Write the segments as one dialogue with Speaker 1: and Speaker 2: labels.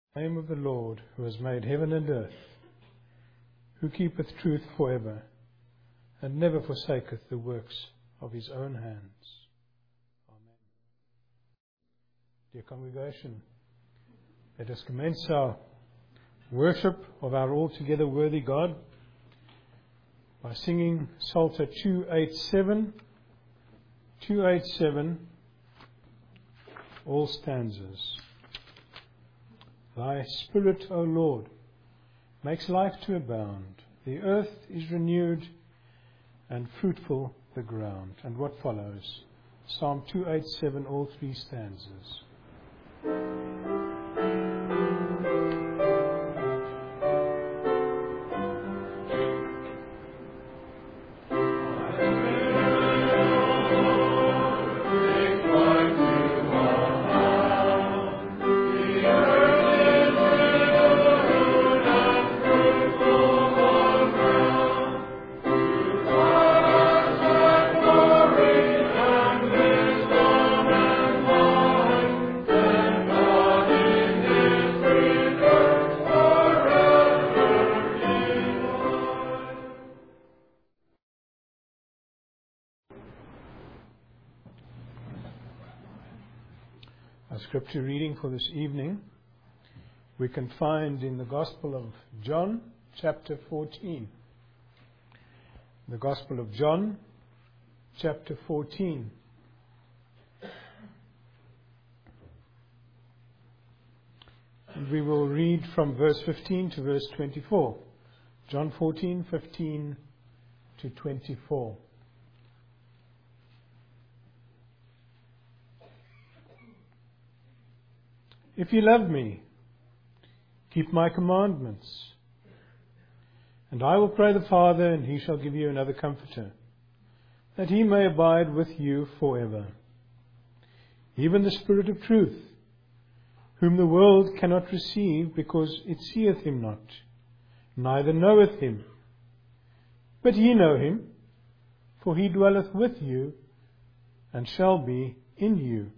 Speaker 1: Name of the Lord, who has made heaven and earth, who keepeth truth forever, and never forsaketh the works of his own hands. Amen. Dear congregation, let us commence our worship of our altogether worthy God by singing Psalter 287, all stanzas. Thy Spirit, O Lord, makes life to abound. The earth is renewed and fruitful the ground. And what follows? Psalm 287, all three stanzas. Scripture reading for this evening we can find in the Gospel of John, chapter 14. The Gospel of John, chapter 14. And we will read from verse 15 to verse 24. John 14, 15 to 24. If ye love me, keep my commandments. And I will pray the Father, and he shall give you another Comforter, that he may abide with you forever. Even the Spirit of truth, whom the world cannot receive, because it seeth him not, neither knoweth him. But ye know him, for he dwelleth with you, and shall be in you.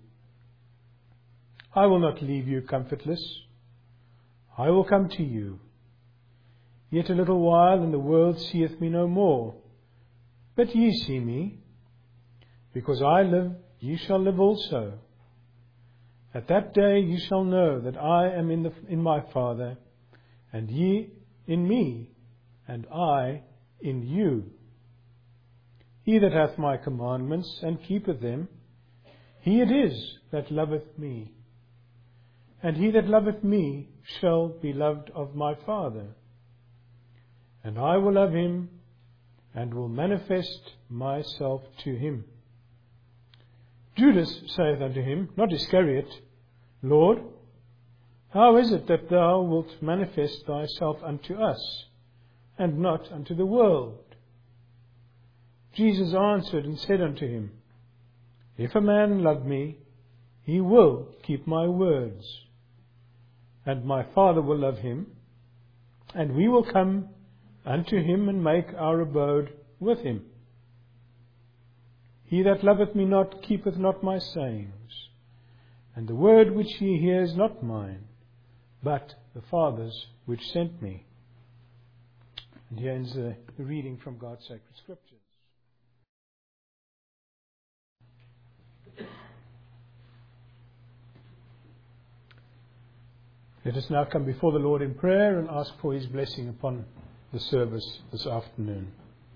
Speaker 1: I will not leave you comfortless. I will come to you. Yet a little while, and the world seeth me no more. But ye see me. Because I live, ye shall live also. At that day ye shall know that I am in my Father, and ye in me, and I in you. He that hath my commandments, and keepeth them, he it is that loveth me. And he that loveth me shall be loved of my Father. And I will love him, and will manifest myself to him. Judas saith unto him, not Iscariot, Lord, how is it that thou wilt manifest thyself unto us, and not unto the world? Jesus answered and said unto him, If a man love me, he will keep my words. And my Father will love him, and we will come unto him and make our abode with him. He that loveth me not keepeth not my sayings, and the word which ye hear is not mine, but the Father's which sent me. And here ends the reading from God's sacred Scriptures. Let us now come before the Lord in prayer and ask for his blessing upon the service this afternoon.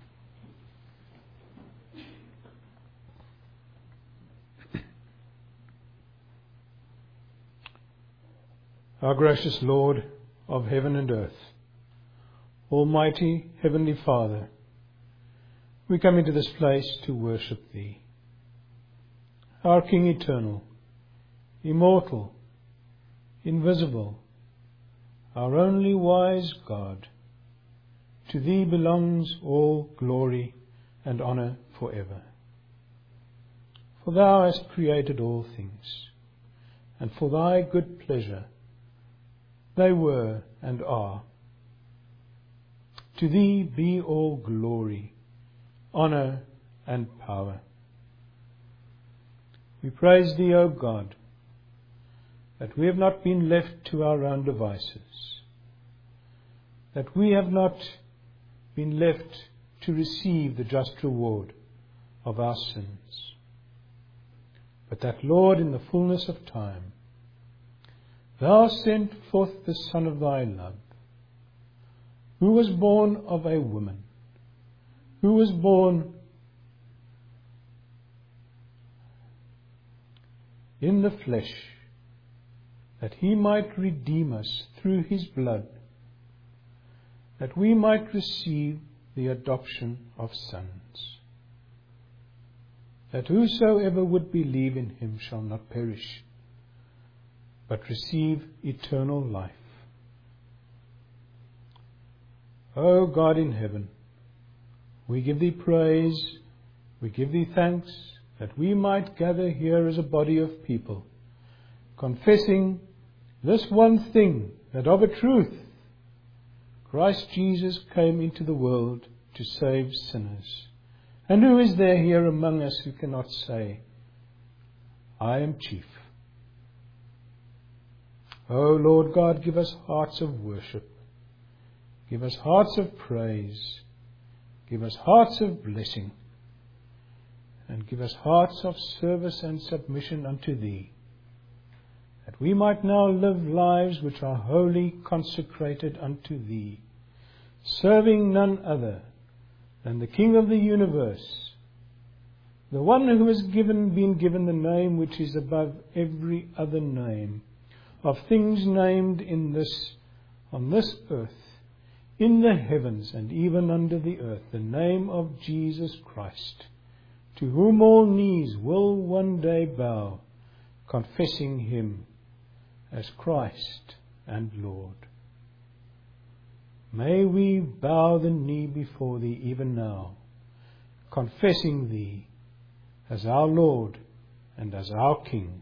Speaker 1: Our gracious Lord of heaven and earth, Almighty Heavenly Father, we come into this place to worship Thee. Our King eternal, immortal, invisible, our only wise God, to Thee belongs all glory and honour forever. For Thou hast created all things, and for Thy good pleasure they were and are. To Thee be all glory, honour and power. We praise Thee, O God, that we have not been left to our own devices, that we have not been left to receive the just reward of our sins, but that, Lord, in the fullness of time, Thou sent forth the Son of Thy love, who was born of a woman, who was born in the flesh, that He might redeem us through His blood, that we might receive the adoption of sons, that whosoever would believe in Him shall not perish, but receive eternal life. O God in heaven, we give Thee praise, we give Thee thanks, that we might gather here as a body of people, confessing this one thing, that of a truth Christ Jesus came into the world to save sinners. And who is there here among us who cannot say, I am chief? O Lord God, give us hearts of worship. Give us hearts of praise. Give us hearts of blessing. And give us hearts of service and submission unto Thee, that we might now live lives which are wholly consecrated unto Thee, serving none other than the King of the universe, the one who has been given the name which is above every other name, of things named on this earth, in the heavens, and even under the earth, the name of Jesus Christ, to whom all knees will one day bow, confessing Him as Christ and Lord. May we bow the knee before Thee even now, confessing Thee as our Lord and as our King.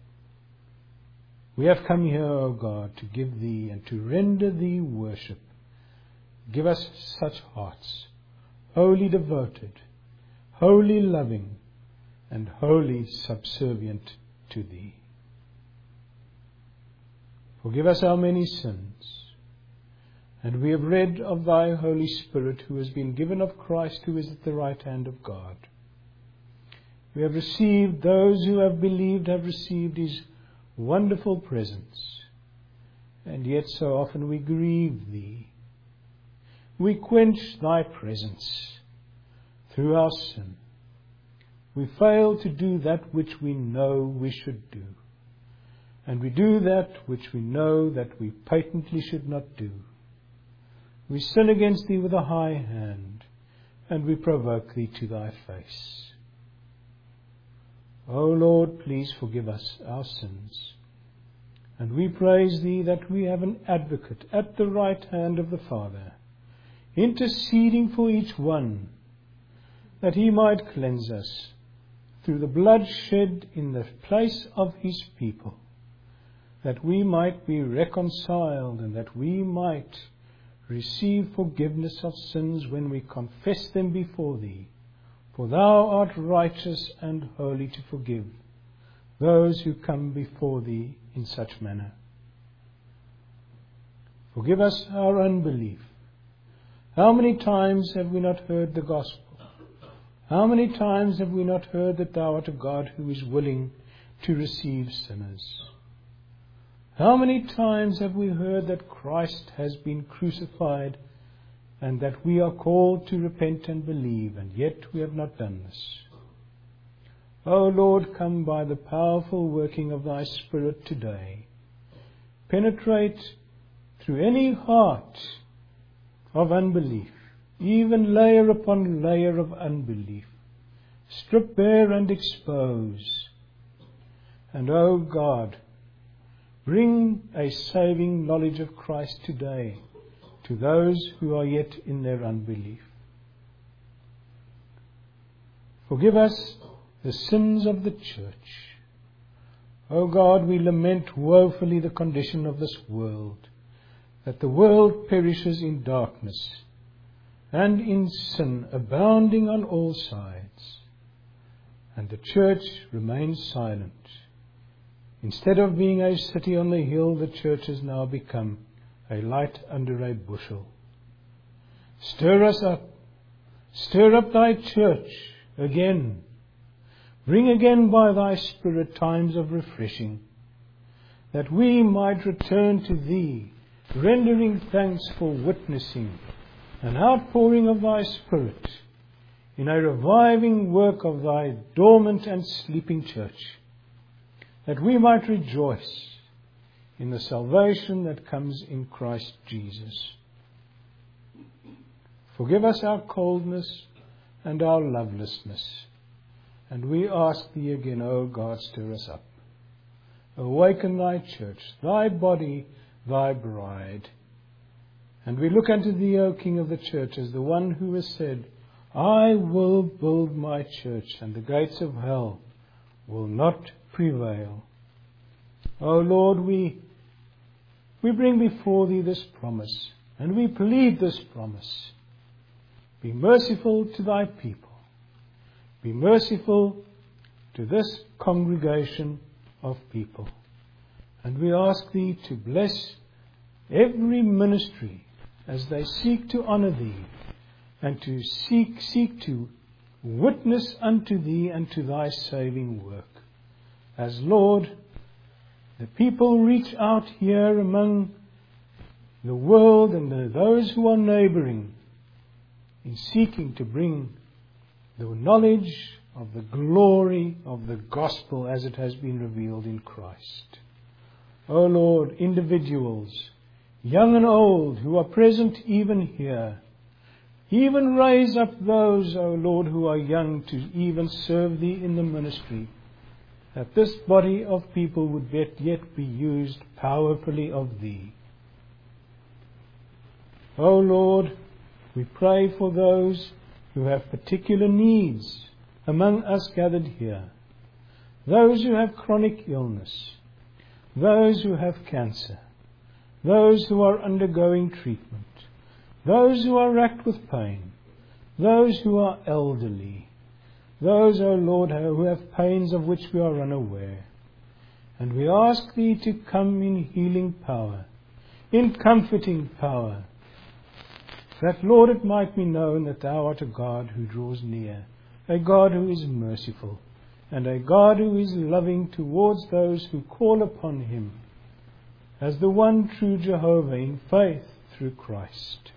Speaker 1: We have come here, O God, to give Thee and to render Thee worship. Give us such hearts, wholly devoted, wholly loving, and wholly subservient to Thee. Forgive us our many sins. And we have read of Thy Holy Spirit, who has been given of Christ, who is at the right hand of God. We have received, those who have believed have received His wonderful presence. And yet so often we grieve Thee. We quench Thy presence through our sin. We fail to do that which we know we should do. And we do that which we know that we patently should not do. We sin against Thee with a high hand, and we provoke Thee to Thy face. O Lord, please forgive us our sins. And we praise Thee that we have an advocate at the right hand of the Father, interceding for each one, that He might cleanse us through the blood shed in the place of His people, that we might be reconciled, and that we might receive forgiveness of sins when we confess them before Thee. For Thou art righteous and holy to forgive those who come before Thee in such manner. Forgive us our unbelief. How many times have we not heard the gospel? How many times have we not heard that Thou art a God who is willing to receive sinners? How many times have we heard that Christ has been crucified and that we are called to repent and believe, and yet we have not done this? O Lord, come by the powerful working of Thy Spirit today. Penetrate through any heart of unbelief, even layer upon layer of unbelief. Strip bare and expose. And, O God, bring a saving knowledge of Christ today to those who are yet in their unbelief. Forgive us the sins of the church. O God, we lament woefully the condition of this world, that the world perishes in darkness and in sin abounding on all sides, and the church remains silent. Instead of being a city on the hill, the church has now become a light under a bushel. Stir us up. Stir up thy church again. Bring again by thy Spirit times of refreshing, that we might return to thee, rendering thanks for witnessing an outpouring of thy Spirit in a reviving work of thy dormant and sleeping church, that we might rejoice in the salvation that comes in Christ Jesus. Forgive us our coldness and our lovelessness, and we ask thee again, O God, stir us up. Awaken thy church, thy body, thy bride. And we look unto thee, O King of the church, as the one who has said, I will build my church, and the gates of hell will not prevail. O Lord, we bring before thee this promise, and we plead this promise. Be merciful to thy people. Be merciful to this congregation of people. And we ask thee to bless every ministry as they seek to honor thee and to seek to witness unto thee and to thy saving work. As, Lord, the people reach out here among the world and those who are neighboring in seeking to bring the knowledge of the glory of the gospel as it has been revealed in Christ. O Lord, individuals, young and old, who are present even here, even raise up those, O Lord, who are young to even serve thee in the ministry, that this body of people would yet be used powerfully of thee. O Lord, we pray for those who have particular needs among us gathered here, those who have chronic illness, those who have cancer, those who are undergoing treatment, those who are racked with pain, those who are elderly, those, O Lord, who have pains of which we are unaware. And we ask thee to come in healing power, in comforting power, that, Lord, it might be known that thou art a God who draws near, a God who is merciful, and a God who is loving towards those who call upon him as the one true Jehovah in faith through Christ.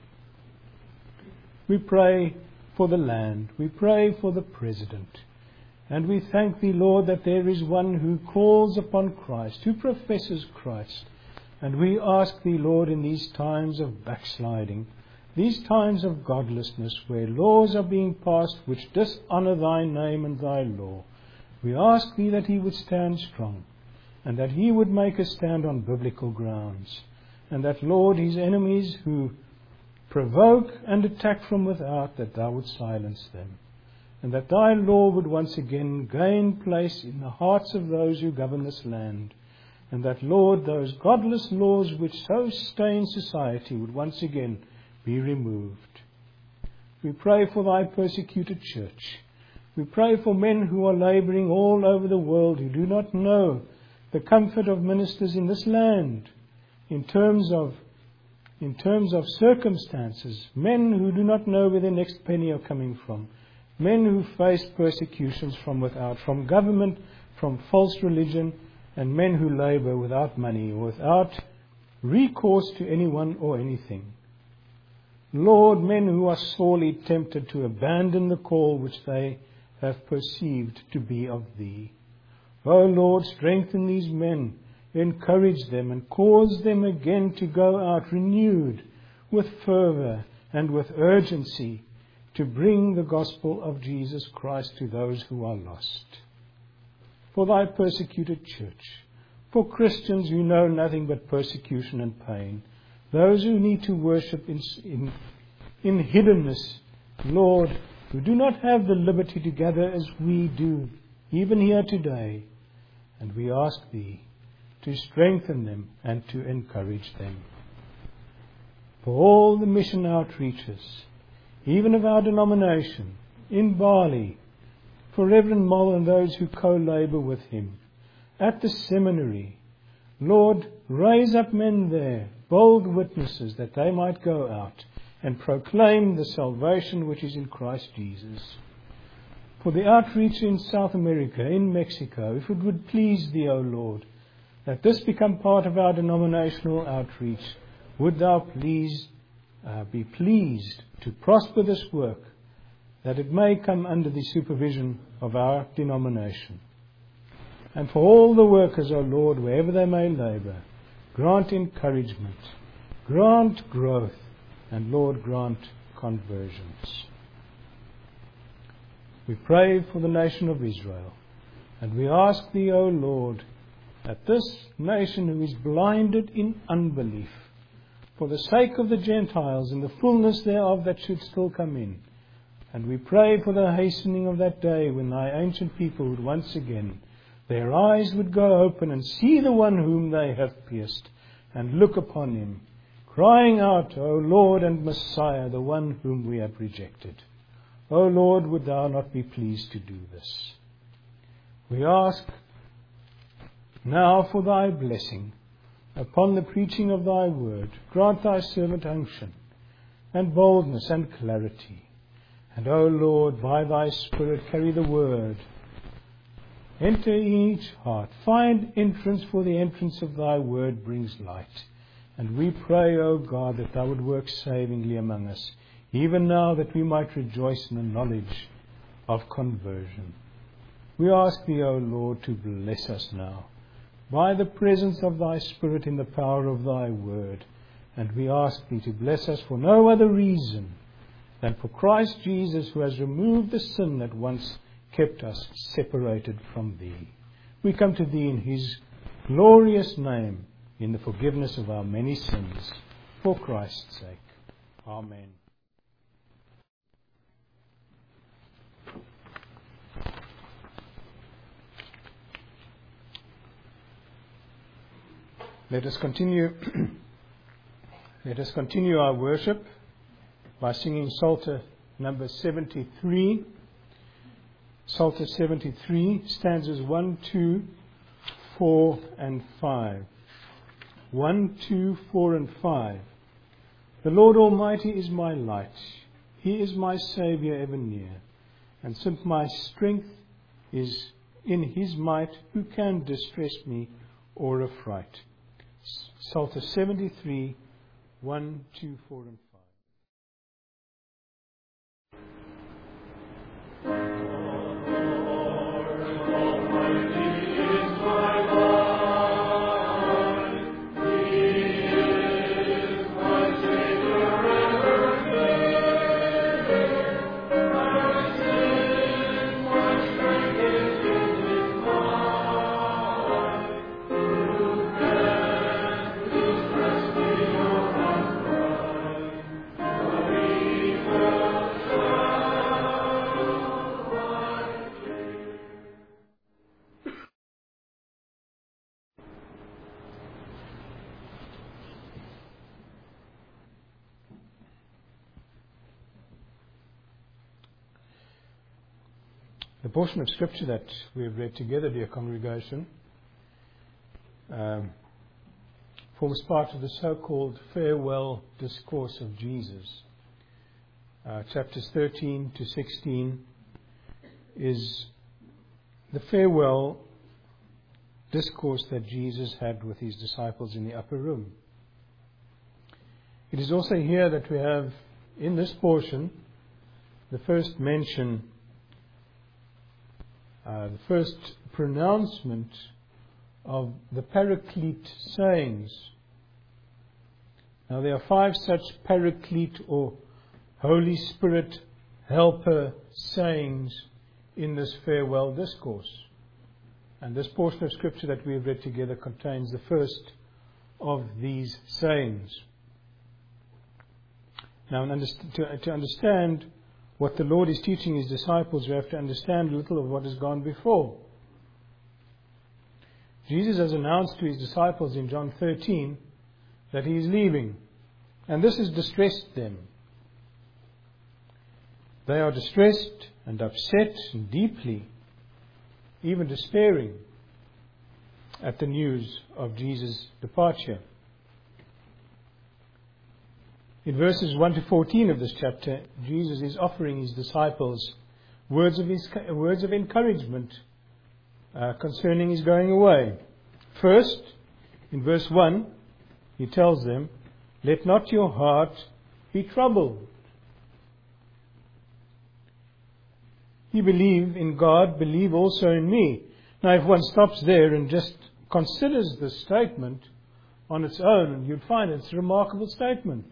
Speaker 1: We pray for the land. We pray for the President. And we thank thee, Lord, that there is one who calls upon Christ, who professes Christ. And we ask thee, Lord, in these times of backsliding, these times of godlessness, where laws are being passed which dishonor thy name and thy law, we ask thee that he would stand strong, and that he would make a stand on biblical grounds, and that, Lord, his enemies who provoke and attack from without, that thou would silence them, and that thy law would once again gain place in the hearts of those who govern this land, and that, Lord, those godless laws which so stain society would once again be removed. We pray for thy persecuted church. We pray for men who are laboring all over the world who do not know the comfort of ministers in this land in terms of circumstances, men who do not know where their next penny are coming from, men who face persecutions from without, from government, from false religion, and men who labor without money, without recourse to anyone or anything. Lord, men who are sorely tempted to abandon the call which they have perceived to be of thee. O Lord, strengthen these men, encourage them, and cause them again to go out renewed with fervor and with urgency to bring the gospel of Jesus Christ to those who are lost. For thy persecuted church, for Christians who know nothing but persecution and pain, those who need to worship in hiddenness, Lord, who do not have the liberty to gather as we do, even here today. And we ask thee to strengthen them and to encourage them. For all the mission outreaches, even of our denomination, in Bali, for Reverend Moll and those who co-labor with him, at the seminary. Lord, raise up men there, bold witnesses, that they might go out and proclaim the salvation which is in Christ Jesus. For the outreach in South America, in Mexico, if it would please Thee, O Lord, that this become part of our denominational outreach, would Thou please be pleased to prosper this work, that it may come under the supervision of our denomination. And for all the workers, O Lord, wherever they may labour, grant encouragement, grant growth, and Lord, grant conversions. We pray for the nation of Israel, and we ask Thee, O Lord, that this nation who is blinded in unbelief, for the sake of the Gentiles and the fullness thereof that should still come in, and we pray for the hastening of that day when Thy ancient people would once again, their eyes would go open and see the one whom they have pierced, and look upon Him, crying out, O Lord and Messiah, the one whom we have rejected. O Lord, would Thou not be pleased to do this? We ask now for Thy blessing upon the preaching of Thy word. Grant Thy servant unction and boldness and clarity. And, O Lord, by Thy Spirit carry the word. Enter each heart. Find entrance, for the entrance of Thy word brings light. And we pray, O God, that Thou would work savingly among us, even now, that we might rejoice in the knowledge of conversion. We ask Thee, O Lord, to bless us now by the presence of Thy Spirit in the power of Thy word. And we ask Thee to bless us for no other reason than for Christ Jesus, who has removed the sin that once kept us separated from Thee. We come to Thee in His glorious name, in the forgiveness of our many sins, for Christ's sake. Amen. Let us continue our worship by singing Psalter number 73. Psalter 73, stanzas 1, 2, 4, and 5. 1, 2, 4, and 5. The Lord Almighty is my light. He is my Saviour ever near. And since my strength is in His might, who can distress me or affright? Psalter 73, 1, 2, 4, and 5. The portion of Scripture that we have read together, dear congregation, forms part of the so-called farewell discourse of Jesus. Chapters 13 to 16 is the farewell discourse that Jesus had with His disciples in the upper room. It is also here that we have, in this portion, the first mention, the first pronouncement of the Paraclete sayings. Now there are 5 such Paraclete or Holy Spirit helper sayings in this farewell discourse. And this portion of Scripture that we have read together contains the first of these sayings. Now, to understand what the Lord is teaching His disciples, we have to understand a little of what has gone before. Jesus has announced to His disciples in John 13 that He is leaving, and this has distressed them. They are distressed and upset and deeply, even despairing. at the news of Jesus' departure. In verses 1 to 14 of this chapter, Jesus is offering his disciples words of encouragement concerning his going away. First, in verse 1, he tells them, "Let not your heart be troubled." You believe in God, believe also in me. Now, if one stops there and just considers this statement on its own, you'd find it's a remarkable statement.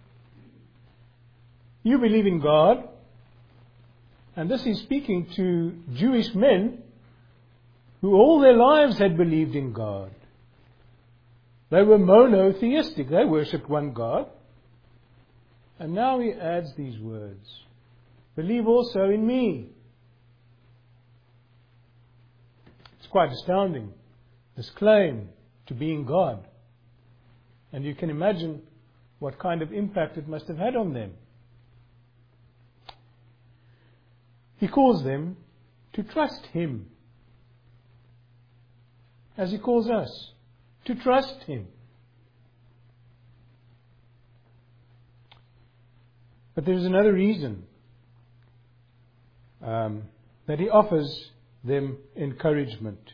Speaker 1: You believe in God, and this is speaking to Jewish men who all their lives had believed in God. They were monotheistic. They worshipped one God. And now he adds these words, "Believe also in me." It's quite astounding, this claim to being God. And you can imagine what kind of impact it must have had on them. He calls them to trust him, as he calls us to trust him. But there is another reason that he offers them encouragement.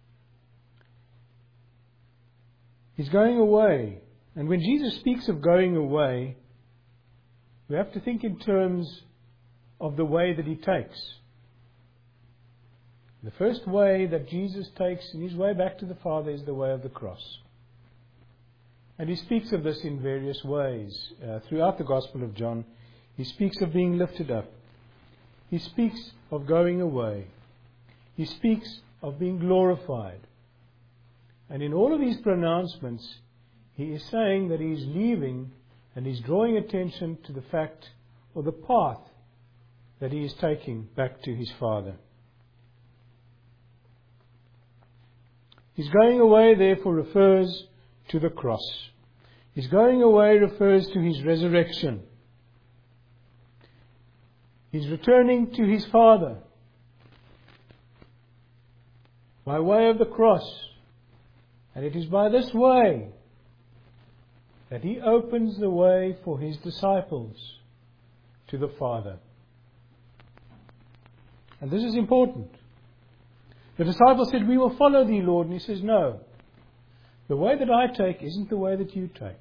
Speaker 1: He's going away. And when Jesus speaks of going away, we have to think in terms of the way that he takes. The first way that Jesus takes in his way back to the Father is the way of the cross. And he speaks of this in various ways. Throughout the Gospel of John, he speaks of being lifted up. He speaks of going away. He speaks of being glorified. And in all of these pronouncements, he is saying that he is leaving, and he's drawing attention to the fact or the path that he is taking back to his Father. His going away, therefore, refers to the cross. His going away refers to his resurrection. He's returning to his Father by way of the cross. And it is by this way that he opens the way for his disciples to the Father. And this is important. The disciples said, "We will follow thee, Lord." And he says, "No. The way that I take isn't the way that you take.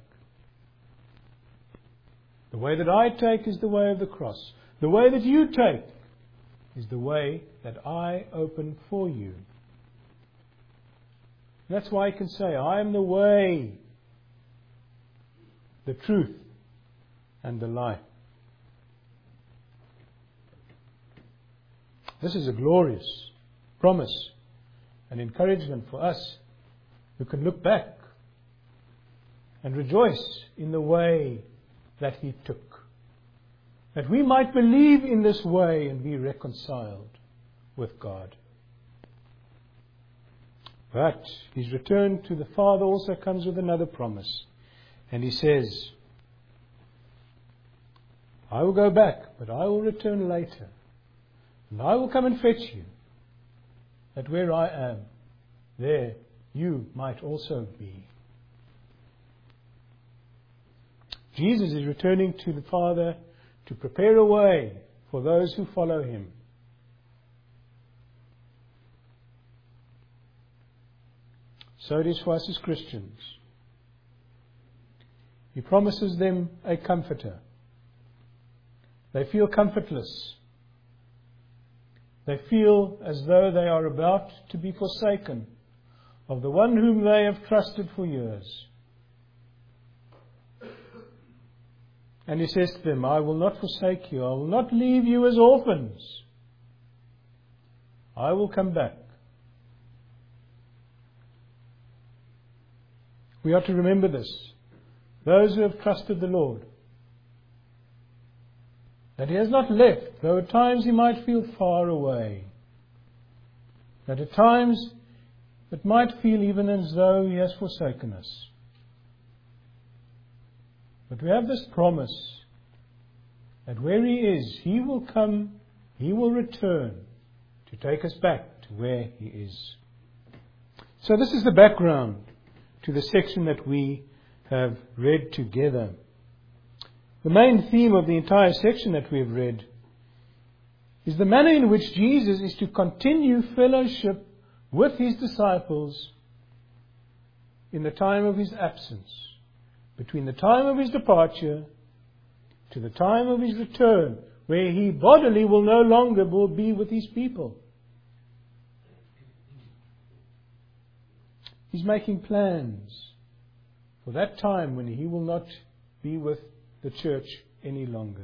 Speaker 1: The way that I take is the way of the cross. The way that you take is the way that I open for you." That's why I can say, "I am the way, the truth, and the life." This is a glorious promise and encouragement for us who can look back and rejoice in the way that he took, that we might believe in this way and be reconciled with God. But his return to the Father also comes with another promise. And he says, "I will go back, but I will return later. And I will come and fetch you, that where I am, there you might also be." Jesus is returning to the Father to prepare a way for those who follow him. So it is for us as Christians. He promises them a comforter. They feel comfortless. They feel as though they are about to be forsaken of the one whom they have trusted for years. And he says to them, "I will not forsake you. I will not leave you as orphans. I will come back." We are to remember this. Those who have trusted the Lord, that he has not left, though at times he might feel far away. That at times it might feel even as though he has forsaken us. But we have this promise that where he is, he will come, he will return to take us back to where he is. So this is the background to the section that we have read together. The main theme of the entire section that we have read is the manner in which Jesus is to continue fellowship with His disciples in the time of His absence, between the time of His departure to the time of His return, where He bodily will no longer be with His people. He's making plans for that time when He will not be with the church any longer.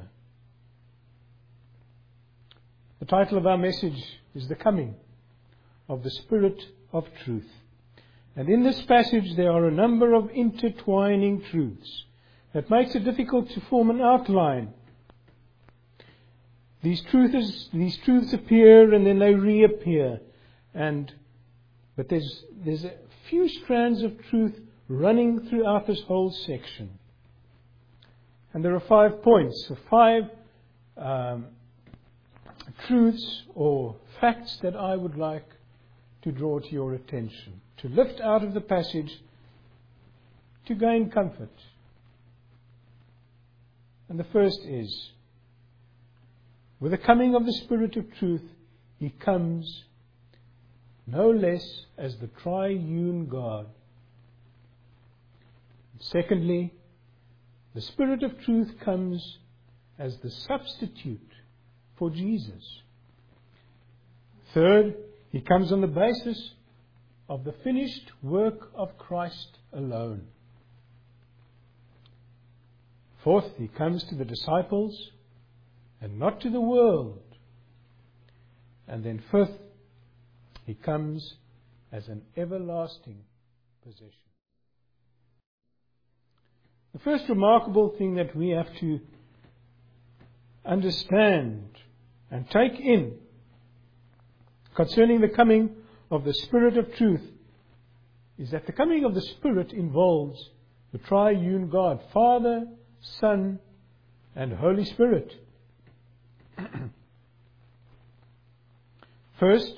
Speaker 1: The title of our message is The Coming of the Spirit of Truth. And in this passage there are a number of intertwining truths that makes it difficult to form an outline. These truths appear and then they reappear. But there's a few strands of truth running throughout this whole section. And there are 5 points, or 5 truths or facts that I would like to draw to your attention, to lift out of the passage, to gain comfort. And the first is, with the coming of the Spirit of Truth, He comes no less as the triune God. Secondly, the Spirit of Truth comes as the substitute for Jesus. Third, He comes on the basis of the finished work of Christ alone. Fourth, He comes to the disciples and not to the world. And then fifth, He comes as an everlasting possession. The first remarkable thing that we have to understand and take in concerning the coming of the Spirit of Truth is that the coming of the Spirit involves the triune God, Father, Son, and Holy Spirit. First,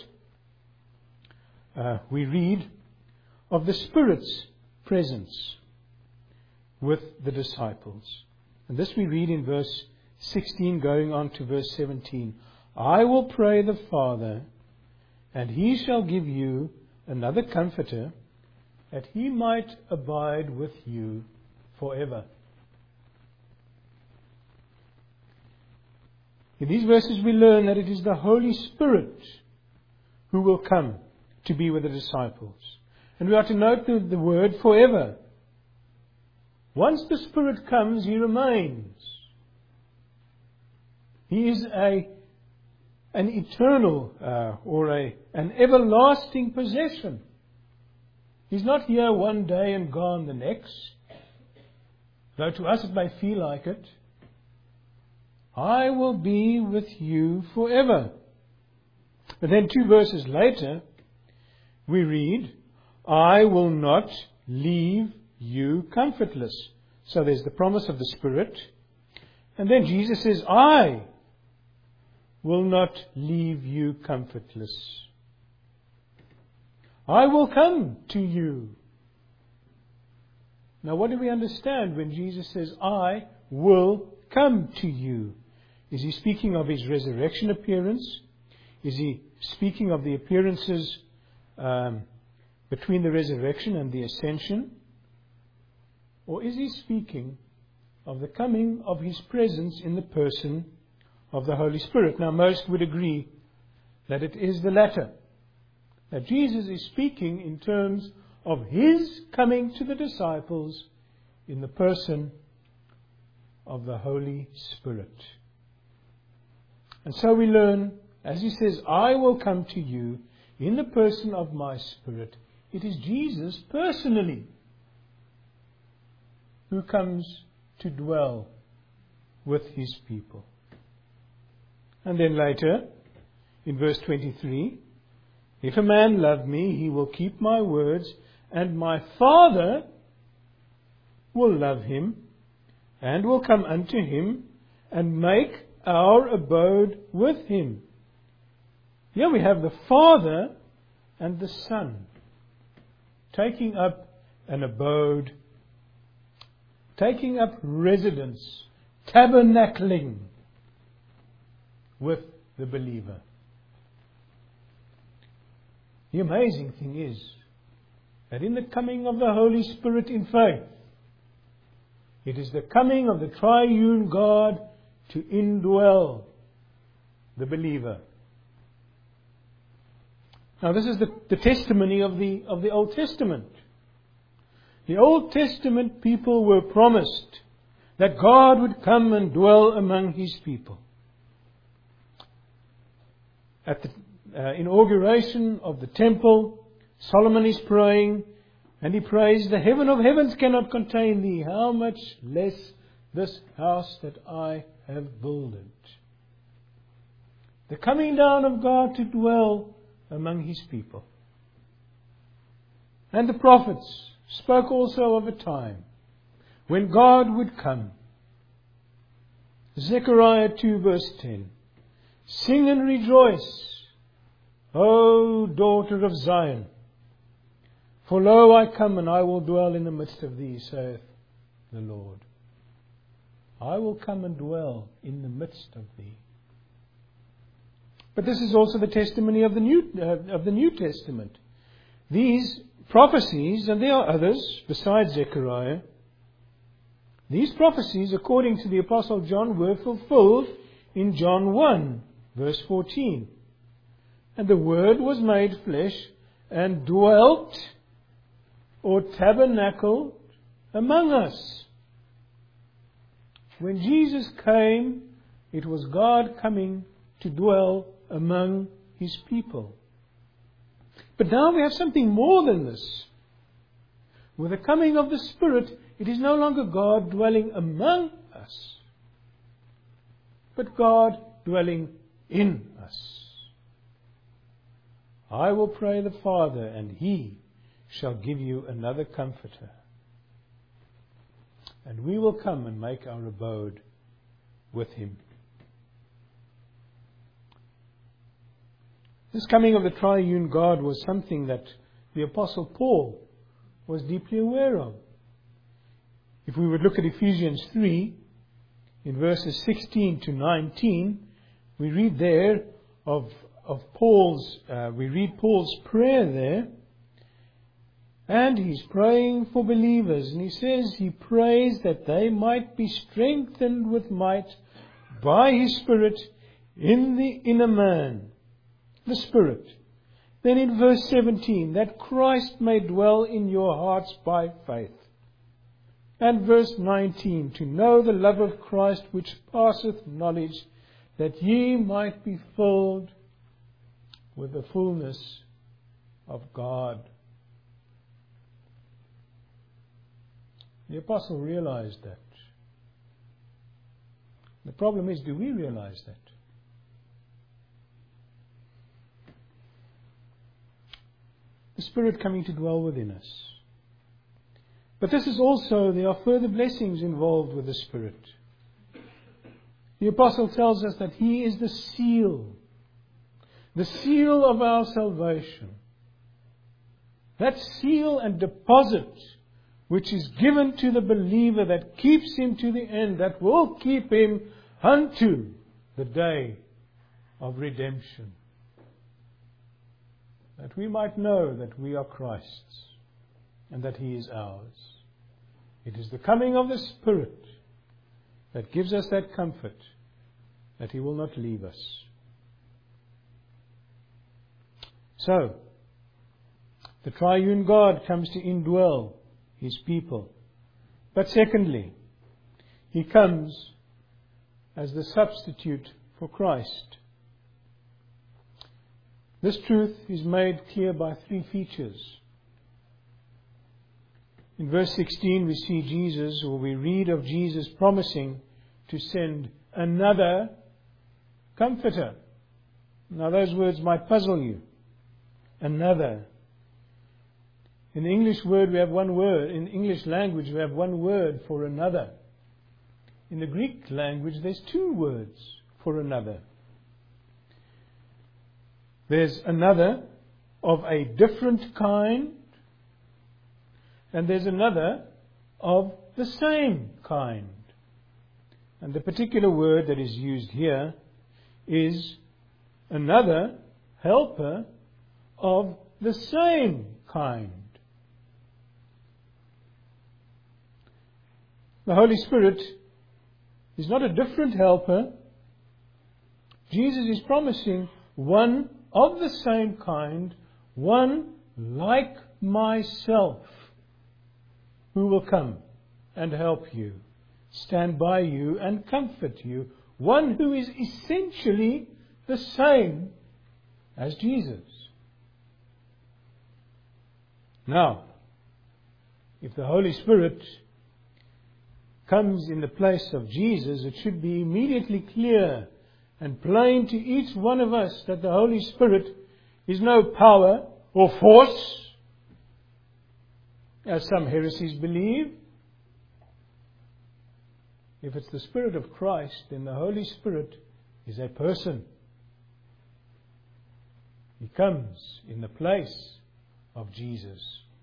Speaker 1: we read of the Spirit's presence with the disciples. And this we read in verse 16 going on to verse 17. I will pray the Father, and He shall give you another Comforter, that He might abide with you forever. In these verses we learn that it is the Holy Spirit who will come to be with the disciples. And we are to note the word forever. Once the Spirit comes, He remains. He is an eternal an everlasting possession. He's not here one day and gone the next, though to us it may feel like it. I will be with you forever. But then 2 verses later, we read, I will not leave you comfortless. So there's the promise of the Spirit. And then Jesus says, I will not leave you comfortless. I will come to you. Now what do we understand when Jesus says, I will come to you? Is He speaking of His resurrection appearance? Is He speaking of the appearances between the resurrection and the ascension? Or is He speaking of the coming of His presence in the person of the Holy Spirit? Now most would agree that it is the latter. That Jesus is speaking in terms of His coming to the disciples in the person of the Holy Spirit. And so we learn, as He says, I will come to you in the person of my Spirit. It is Jesus personally who comes to dwell with His people. And then later, in verse 23, if a man love me, he will keep my words, and my Father will love him, and will come unto him, and make our abode with him. Here we have the Father and the Son. taking up an abode, taking up residence, tabernacling with the believer. The amazing thing is that in the coming of the Holy Spirit in faith, it is the coming of the triune God to indwell the believer. Now this is the testimony of the Old Testament. The Old Testament people were promised that God would come and dwell among His people. At the inauguration of the temple, Solomon is praying, and he prays, "The heaven of heavens cannot contain thee. How much less this house that I have builded." The coming down of God to dwell among His people. And the prophets spoke also of a time when God would come. Zechariah 2 verse 10. "Sing and rejoice, O daughter of Zion. For lo, I come, and I will dwell in the midst of thee, saith the Lord." I will come and dwell in the midst of thee. But this is also the testimony of the New Testament. These prophecies, and there are others besides Zechariah, these prophecies, according to the Apostle John, were fulfilled in John 1, verse 14. "And the Word was made flesh and dwelt," or tabernacled, "among us." When Jesus came, it was God coming to dwell among His people. But now we have something more than this. With the coming of the Spirit, it is no longer God dwelling among us, but God dwelling in us. "I will pray the Father, and He shall give you another Comforter. And we will come and make our abode with Him." This coming of the triune God was something that the Apostle Paul was deeply aware of. If we would look at Ephesians 3, in verses 16 to 19, we read there of Paul's prayer there. And he's praying for believers. And he says he prays that they might be strengthened with might by His Spirit in the inner man. The Spirit. Then in verse 17, that Christ may dwell in your hearts by faith. And verse 19, to know the love of Christ which passeth knowledge, that ye might be filled with the fullness of God. The apostle realized that. The problem is, do we realize that? The Spirit coming to dwell within us. But this is also, there are further blessings involved with the Spirit. The apostle tells us that He is the seal of our salvation. That seal and deposit which is given to the believer that keeps him to the end, that will keep him unto the day of redemption. That we might know that we are Christ's and that He is ours. It is the coming of the Spirit that gives us that comfort that He will not leave us. So, the triune God comes to indwell His people. But secondly, He comes as the substitute for Christ. This truth is made clear by three features. In verse 16 we see Jesus, or we read of Jesus promising to send another Comforter. Now those words might puzzle you. Another. In the English word we have one word. In English language we have one word for another. In the Greek language there's two words for another. There's another of a different kind, and there's another of the same kind. And the particular word that is used here is another helper of the same kind. The Holy Spirit is not a different helper. Jesus is promising one of the same kind, one like myself, who will come and help you, stand by you and comfort you. One who is essentially the same as Jesus. Now, if the Holy Spirit comes in the place of Jesus, it should be immediately clear and plain to each one of us that the Holy Spirit is no power or force, as some heresies believe. If it's the Spirit of Christ, then the Holy Spirit is a person. He comes in the place of Jesus.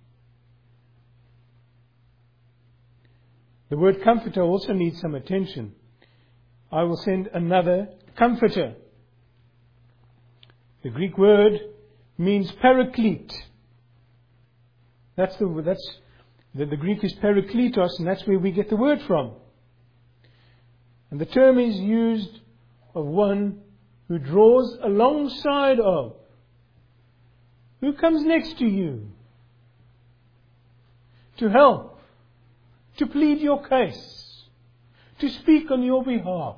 Speaker 1: The word comforter also needs some attention. I will send another comforter. The Greek word means paraclete. The Greek is parakletos, and that's where we get the word from. And the term is used of one who draws alongside of. Who comes next to you to help, to plead your case, to speak on your behalf.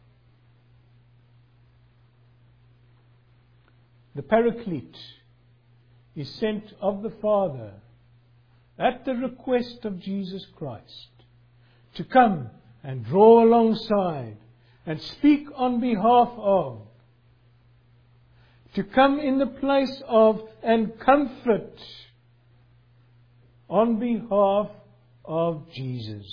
Speaker 1: The Paraclete is sent of the Father at the request of Jesus Christ to come and draw alongside and speak on behalf of, to come in the place of and comfort on behalf of Jesus.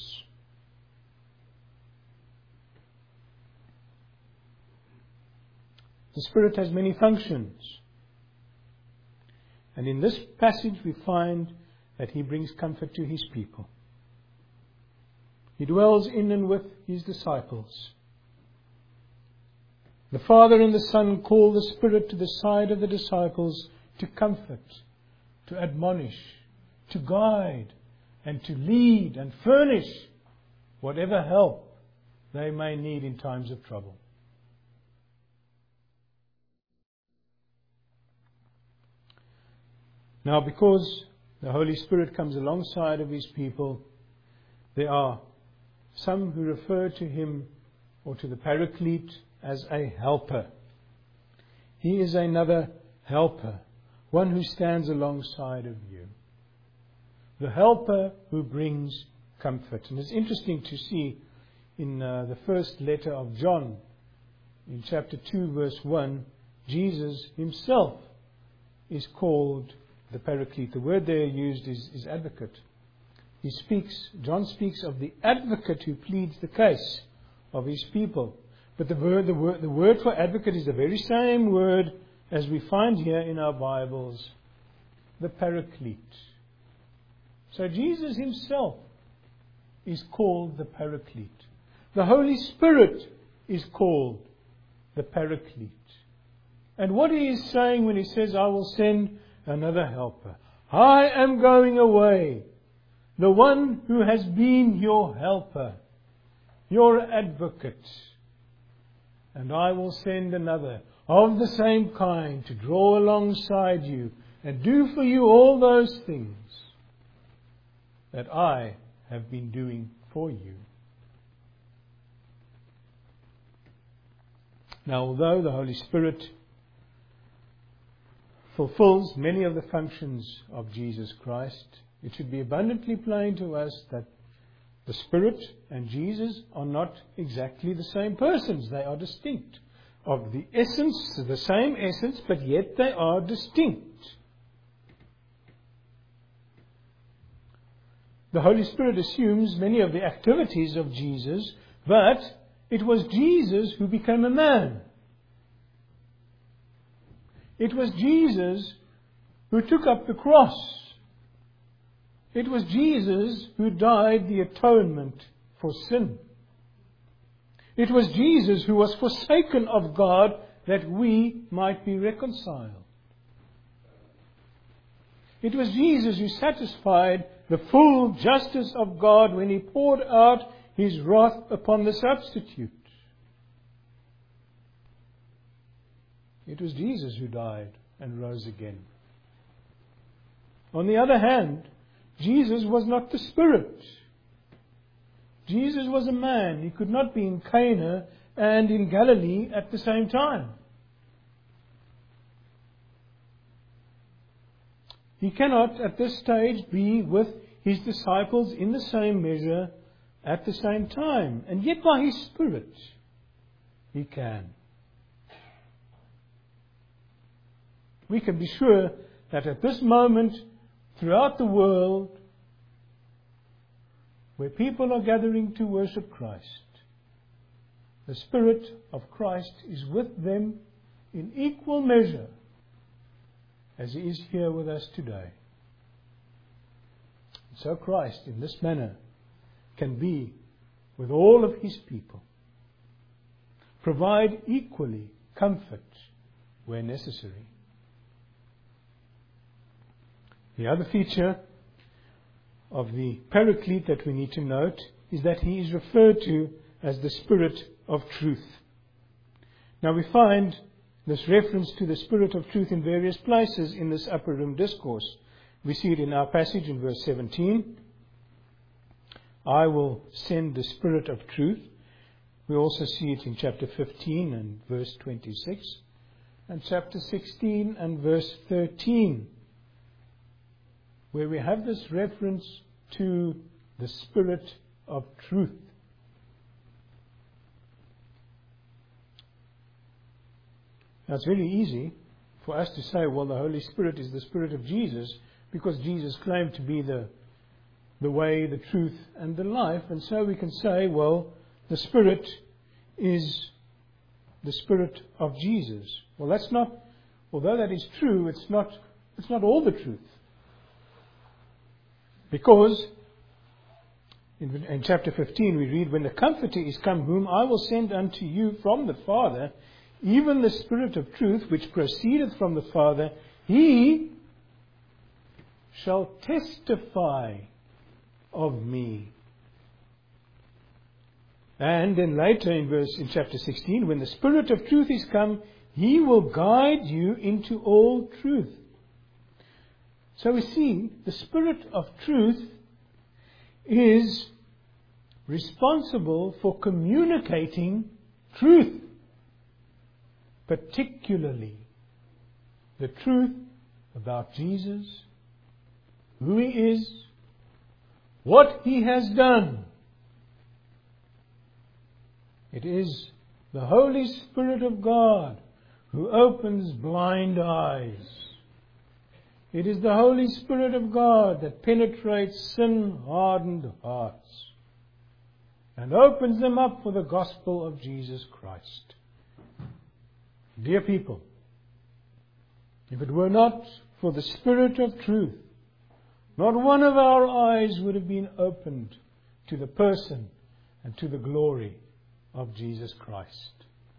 Speaker 1: The Spirit has many functions. And in this passage we find that He brings comfort to His people. He dwells in and with His disciples. The Father and the Son call the Spirit to the side of the disciples to comfort, to admonish, to guide, and to lead and furnish whatever help they may need in times of trouble. Now, because the Holy Spirit comes alongside of His people, there are some who refer to Him or to the Paraclete as a helper. He is another helper, one who stands alongside of you. The helper who brings comfort. And it's interesting to see in the first letter of John, in chapter 2, verse 1, Jesus Himself is called the Paraclete. The word there used is advocate. John speaks of the advocate who pleads the case of his people. But the word for advocate is the very same word as we find here in our Bibles, the Paraclete. So Jesus Himself is called the Paraclete. The Holy Spirit is called the Paraclete. And what He is saying when He says, I will send another helper. I am going away. The one who has been your helper, your advocate. And I will send another of the same kind to draw alongside you and do for you all those things that I have been doing for you. Now, although the Holy Spirit fulfills many of the functions of Jesus Christ, it should be abundantly plain to us that the Spirit and Jesus are not exactly the same persons. They are distinct. Of the essence, the same essence, but yet they are distinct. The Holy Spirit assumes many of the activities of Jesus, but it was Jesus who became a man. It was Jesus who took up the cross. It was Jesus who died the atonement for sin. It was Jesus who was forsaken of God that we might be reconciled. It was Jesus who satisfied the full justice of God when He poured out His wrath upon the substitute. It was Jesus who died and rose again. On the other hand, Jesus was not the Spirit. Jesus was a man. He could not be in Cana and in Galilee at the same time. He cannot at this stage be with His disciples in the same measure at the same time. And yet by His Spirit, He can. We can be sure that at this moment, throughout the world, where people are gathering to worship Christ, the Spirit of Christ is with them in equal measure as He is here with us today. So Christ, in this manner, can be with all of His people, provide equally comfort where necessary. The other feature of the Paraclete that we need to note is that He is referred to as the Spirit of Truth. Now we find this reference to the Spirit of Truth in various places in this upper room discourse. We see it in our passage in verse 17. I will send the Spirit of Truth. We also see it in chapter 15 and verse 26, and chapter 16 and verse 13, where we have this reference to the Spirit of Truth. Now it's very easy for us to say, well, the Holy Spirit is the Spirit of Jesus, because Jesus claimed to be the way, the truth, and the life. And so we can say, well, the Spirit is the Spirit of Jesus. Well, that's not, although that is true, it's not all the truth. Because in chapter 15 we read, when the Comforter is come, whom I will send unto you from the Father, even the Spirit of truth, which proceedeth from the Father, He shall testify of me. And then later in chapter 16, when the Spirit of truth is come, He will guide you into all truth. So we see the Spirit of truth is responsible for communicating truth, particularly the truth about Jesus, who He is, what He has done. It is the Holy Spirit of God who opens blind eyes. It is the Holy Spirit of God that penetrates sin-hardened hearts and opens them up for the gospel of Jesus Christ. Dear people, if it were not for the Spirit of truth, not one of our eyes would have been opened to the person and to the glory of Jesus Christ.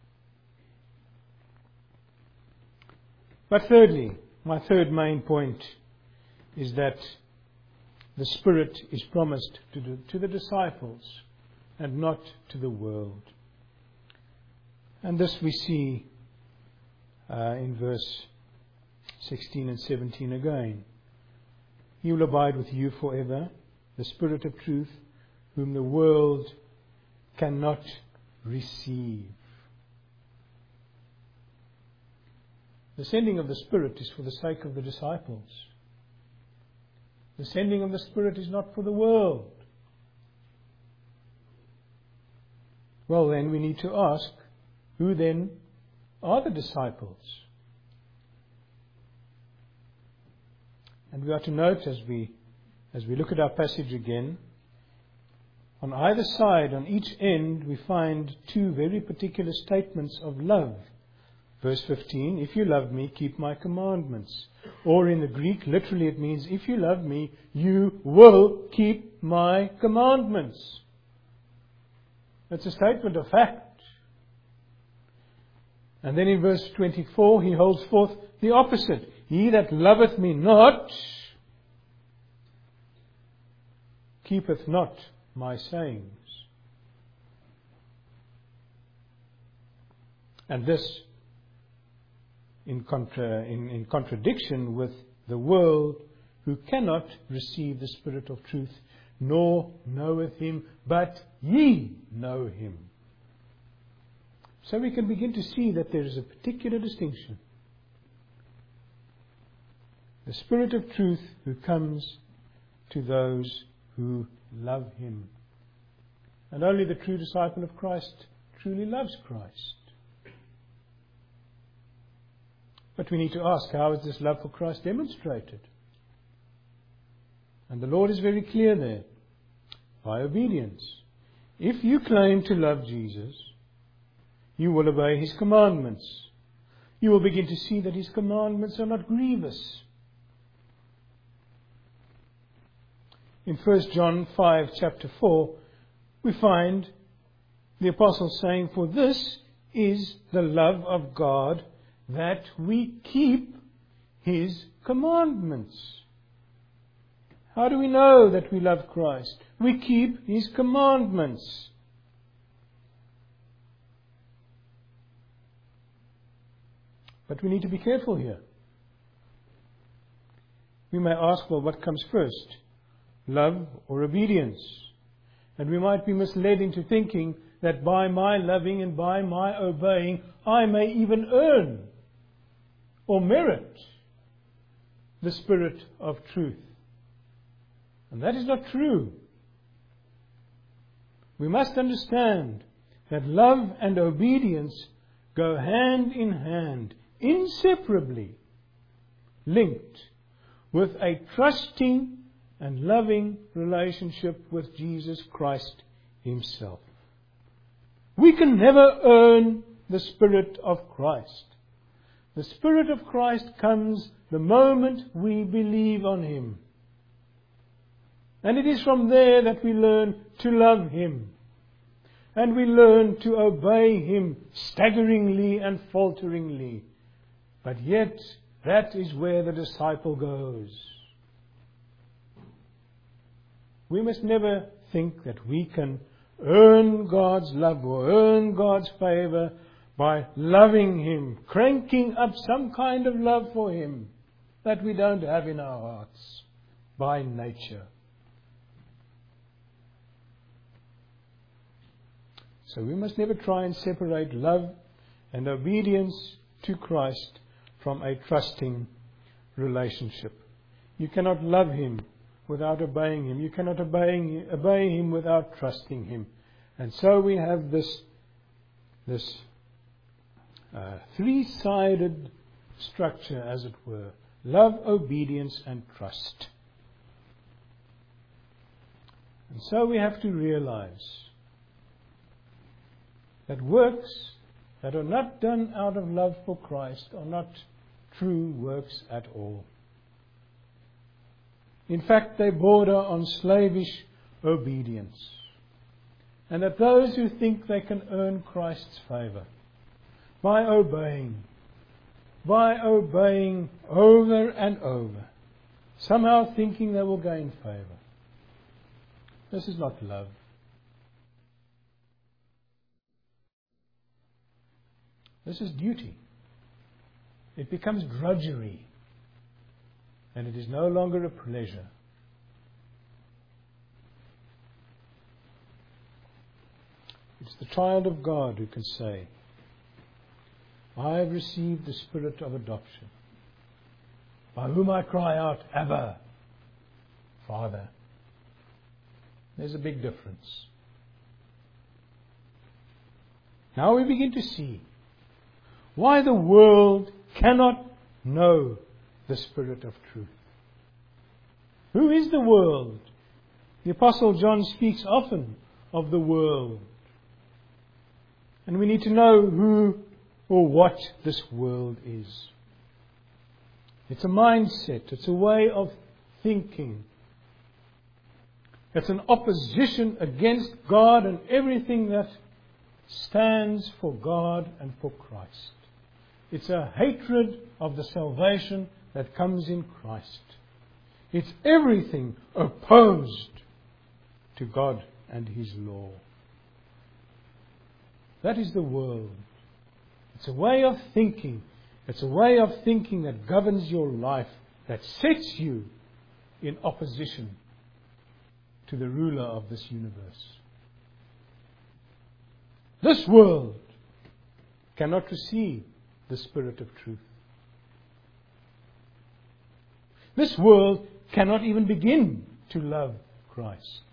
Speaker 1: But thirdly, my third main point is that the Spirit is promised to the disciples and not to the world. And this we see in verse 16 and 17 again. He will abide with you forever, the Spirit of truth, whom the world cannot receive. The sending of the Spirit is for the sake of the disciples. The sending of the Spirit is not for the world. Well, then we need to ask, who then are the disciples? And we are to note as we look at our passage again, on either side, on each end, we find two very particular statements of love Verse 15, if you love me, keep my commandments. Or in the Greek, literally it means, if you love me, you will keep my commandments. That's a statement of fact. And then in verse 24, he holds forth the opposite. He that loveth me not, keepeth not my sayings. And this in contradiction with the world, who cannot receive the Spirit of truth, nor knoweth him, but ye know him. So we can begin to see that there is a particular distinction. The Spirit of truth who comes to those who love him. And only the true disciple of Christ truly loves Christ. But we need to ask, how is this love for Christ demonstrated? And the Lord is very clear there. By obedience. If you claim to love Jesus, you will obey his commandments. You will begin to see that his commandments are not grievous. In 1 John 5, chapter 4, we find the Apostle saying, for this is the love of God, that we keep his commandments. How do we know that we love Christ? We keep his commandments. But we need to be careful here. We may ask, well, what comes first? Love or obedience? And we might be misled into thinking that by my loving and by my obeying, I may even earn or merit the Spirit of truth. And that is not true. We must understand that love and obedience go hand in hand, inseparably linked with a trusting and loving relationship with Jesus Christ himself. We can never earn the Spirit of Christ. The Spirit of Christ comes the moment we believe on him. And it is from there that we learn to love him. And we learn to obey him staggeringly and falteringly. But yet, that is where the disciple goes. We must never think that we can earn God's love or earn God's favor by loving him, cranking up some kind of love for him that we don't have in our hearts by nature. So we must never try and separate love and obedience to Christ from a trusting relationship. You cannot love him without obeying him. You cannot obey him without trusting him. And so we have this three-sided structure, as it were: love, obedience, and trust. And so we have to realize that works that are not done out of love for Christ are not true works at all. In fact, they border on slavish obedience. And that those who think they can earn Christ's favor by obeying over and over, somehow thinking they will gain favor. This is not love. This is duty. It becomes drudgery. And it is no longer a pleasure. It's the child of God who can say, I have received the Spirit of adoption, by whom I cry out, Abba, Father. There's a big difference. Now we begin to see why the world cannot know the Spirit of truth. Who is the world? The Apostle John speaks often of the world. And we need to know who or what this world is. It's a mindset. It's a way of thinking. It's an opposition against God and everything that stands for God and for Christ. It's a hatred of the salvation that comes in Christ. It's everything opposed to God and His law. That is the world. It's a way of thinking. It's a way of thinking that governs your life, that sets you in opposition to the ruler of this universe. This world cannot receive the Spirit of truth. This world cannot even begin to love Christ.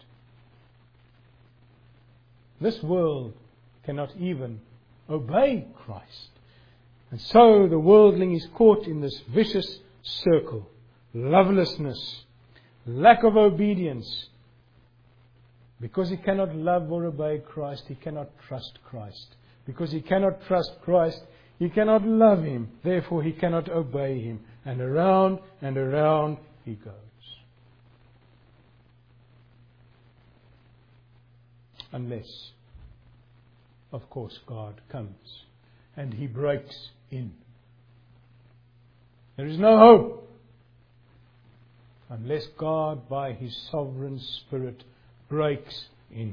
Speaker 1: This world cannot even obey Christ. And so the worldling is caught in this vicious circle. Lovelessness, lack of obedience. Because he cannot love or obey Christ, he cannot trust Christ. Because he cannot trust Christ, he cannot love Him. Therefore he cannot obey Him. And around he goes. Unless, of course, God comes and He breaks in. There is no hope unless God, by His sovereign Spirit, breaks in.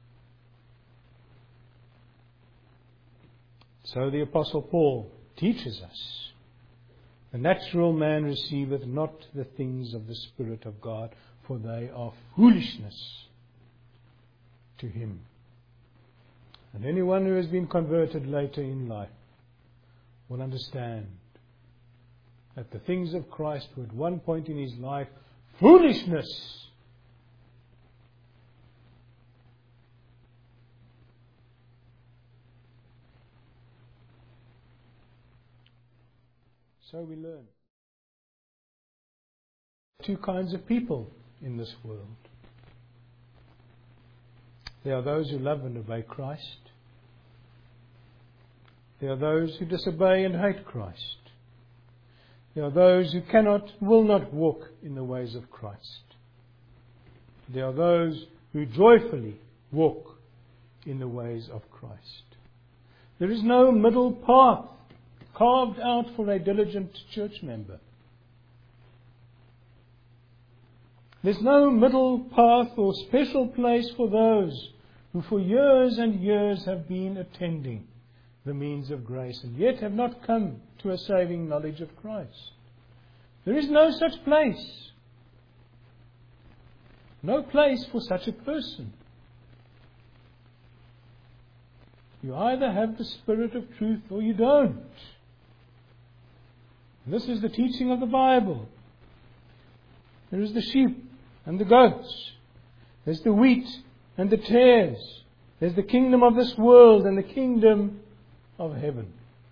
Speaker 1: So the Apostle Paul teaches us, the natural man receiveth not the things of the Spirit of God, for they are foolishness to him. And anyone who has been converted later in life will understand that the things of Christ were at one point in his life foolishness. So we learn. Two kinds of people in this world. There are those who love and obey Christ. There are those who disobey and hate Christ. There are those who will not walk in the ways of Christ. There are those who joyfully walk in the ways of Christ. There is no middle path carved out for a diligent church member. There's no middle path or special place for those who for years and years have been attending the means of grace and yet have not come to a saving knowledge of Christ. There is no such place. No place for such a person. You either have the Spirit of truth or you don't. This is the teaching of the Bible. There is the sheep and the goats. There's the wheat and the tares. There's the kingdom of this world and the kingdom of heaven.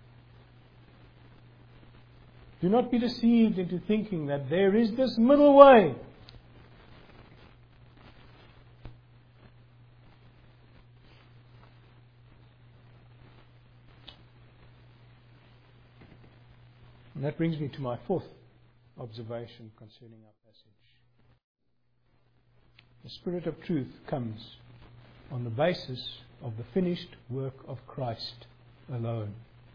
Speaker 1: Do not be deceived into thinking that there is this middle way. And that brings me to my fourth observation concerning our passage. The Spirit of truth comes on the basis of the finished work of Christ alone.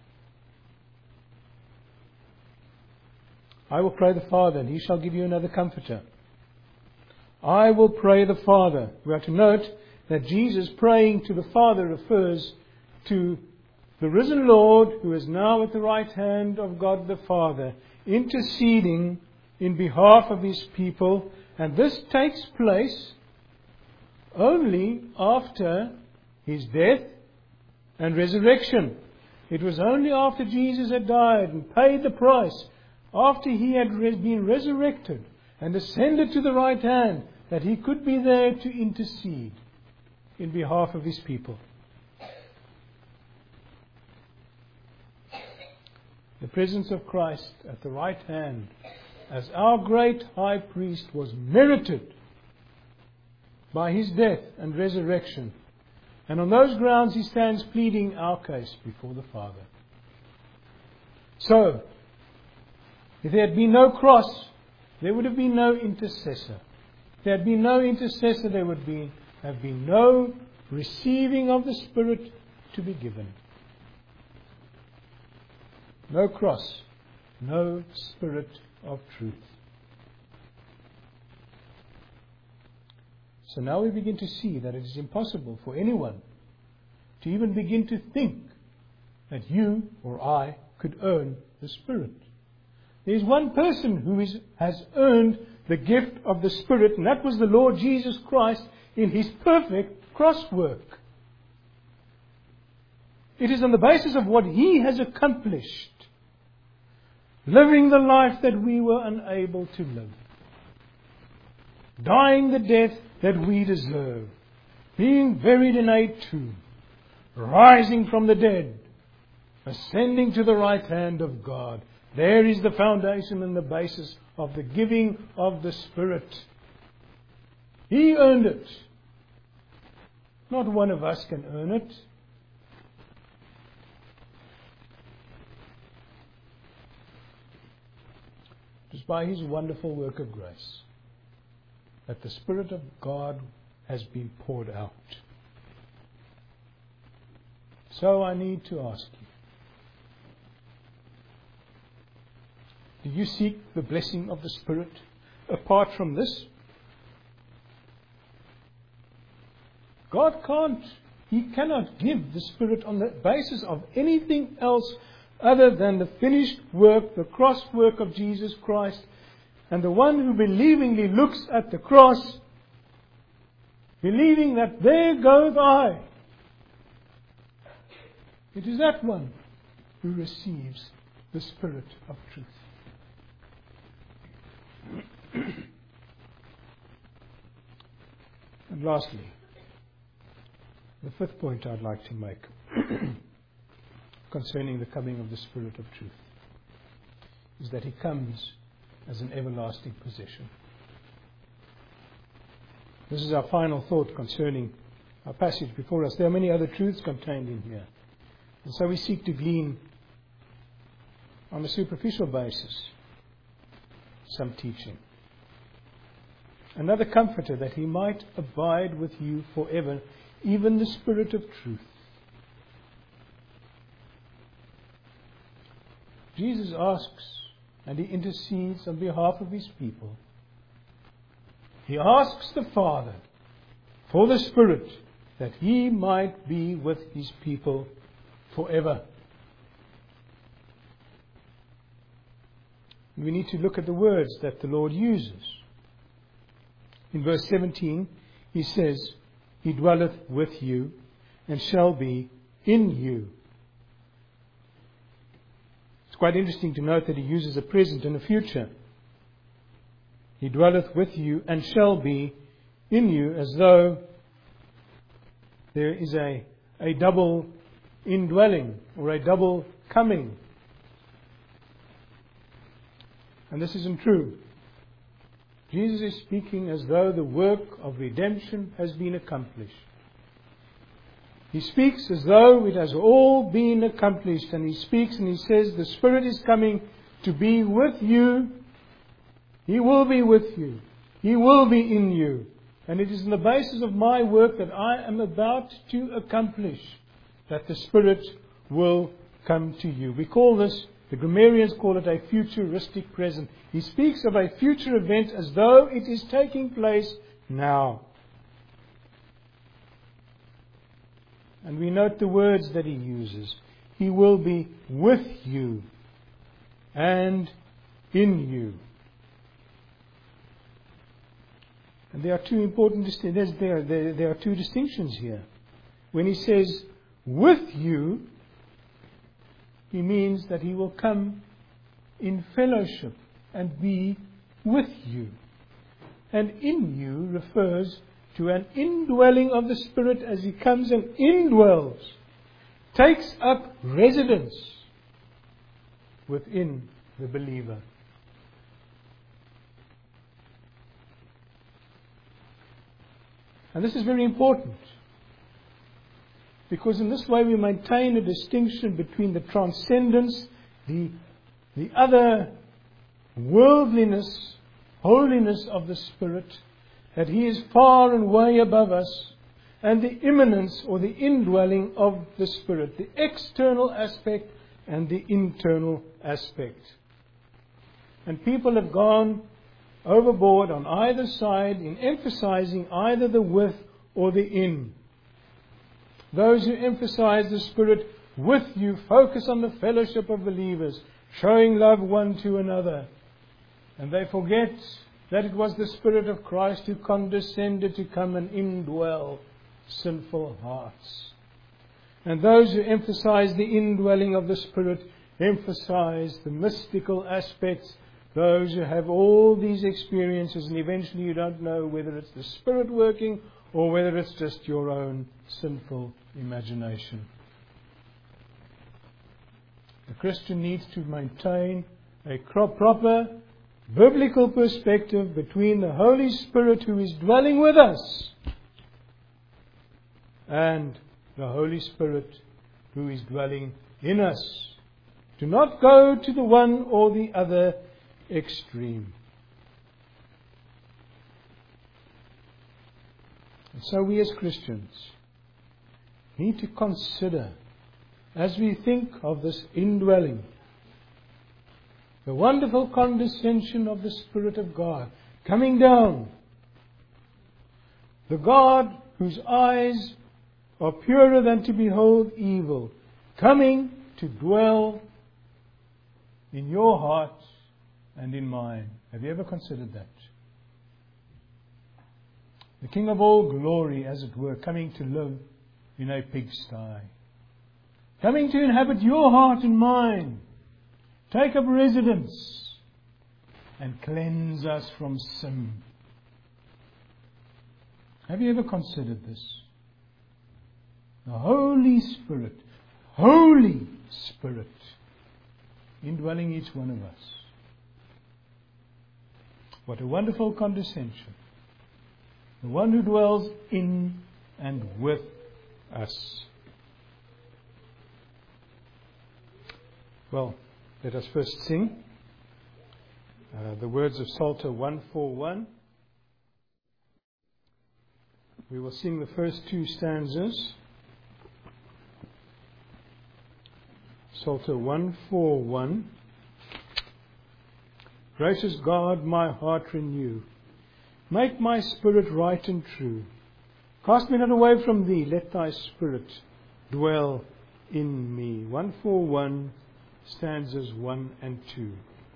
Speaker 1: I will pray the Father, and He shall give you another Comforter. I will pray the Father. We are to note that Jesus praying to the Father refers to the risen Lord, who is now at the right hand of God the Father, interceding in behalf of His people. And this takes place only after His death and resurrection. It was only after Jesus had died and paid the price, after He had been resurrected and ascended to the right hand, that He could be there to intercede in behalf of His people. The presence of Christ at the right hand as our great high priest was merited by His death and resurrection. And on those grounds He stands pleading our case before the Father. So, if there had been no cross, there would have been no intercessor. If there had been no intercessor, there would have been no receiving of the Spirit to be given. No cross, no Spirit of truth. So now we begin to see that it is impossible for anyone to even begin to think that you or I could earn the Spirit. There is one person who has earned the gift of the Spirit, and that was the Lord Jesus Christ in His perfect cross work. It is on the basis of what He has accomplished, living the life that we were unable to live, dying the death that we deserve, being buried in a tomb, rising from the dead, ascending to the right hand of God. There is the foundation and the basis of the giving of the Spirit. He earned it. Not one of us can earn it. It is by His wonderful work of grace that the Spirit of God has been poured out. So I need to ask you, do you seek the blessing of the Spirit apart from this? God can't. He cannot give the Spirit on the basis of anything else other than the finished work, the cross work of Jesus Christ. And the one who believingly looks at the cross, believing that there goes I, it is that one who receives the Spirit of truth. And lastly, the fifth point I'd like to make concerning the coming of the Spirit of truth is that He comes as an everlasting possession. This is our final thought concerning our passage before us. There are many other truths contained in here. And so we seek to glean on a superficial basis some teaching. Another comforter, that He might abide with you forever, even the Spirit of truth. Jesus asks and He intercedes on behalf of His people. He asks the Father for the Spirit that He might be with His people forever. We need to look at the words that the Lord uses. In verse 17, He says, He dwelleth with you and shall be in you. It's quite interesting to note that He uses a present and a future. He dwelleth with you and shall be in you, as though there is a double indwelling or a double coming. And this isn't true. Jesus is speaking as though the work of redemption has been accomplished. He speaks as though it has all been accomplished. And He speaks and He says, the Spirit is coming to be with you. He will be with you. He will be in you. And it is on the basis of my work that I am about to accomplish that the Spirit will come to you. We call this, the grammarians call it, a futuristic present. He speaks of a future event as though it is taking place now. And we note the words that He uses. He will be with you and in you. And there are two important there are two distinctions here. When He says with you, He means that He will come in fellowship and be with you. And in you refers to an indwelling of the Spirit as He comes and indwells, takes up residence within the believer. And this is very important, because in this way we maintain a distinction between the transcendence, the the other worldliness, holiness of the Spirit, that He is far and way above us, and the immanence or the indwelling of the Spirit, the external aspect and the internal aspect. And people have gone overboard on either side in emphasizing either the with or the in. Those who emphasize the Spirit with you focus on the fellowship of believers, showing love one to another. And they forget that it was the Spirit of Christ who condescended to come and indwell sinful hearts. And those who emphasize the indwelling of the Spirit emphasize the mystical aspects. Those who have all these experiences, and eventually you don't know whether it's the Spirit working or whether it's just your own sinful imagination. The Christian needs to maintain a proper biblical perspective between the Holy Spirit who is dwelling with us and the Holy Spirit who is dwelling in us. Do not go to the one or the other extreme. And so we as Christians need to consider, as we think of this indwelling, the wonderful condescension of the Spirit of God coming down. The God whose eyes are purer than to behold evil, coming to dwell in your heart and in mine. Have you ever considered that? The King of all glory, as it were, coming to live in a pigsty. Coming to inhabit your heart and mine. Take up residence and cleanse us from sin. Have you ever considered this? The Holy Spirit, indwelling each one of us. What a wonderful condescension. The one who dwells in and with us. Well, let us first sing the words of Psalter 141. We will sing the first two stanzas. Psalter 141. Gracious God, my heart renew. Make my spirit right and true. Cast me not away from Thee. Let Thy Spirit dwell in me. 141, stanzas 1 and 2.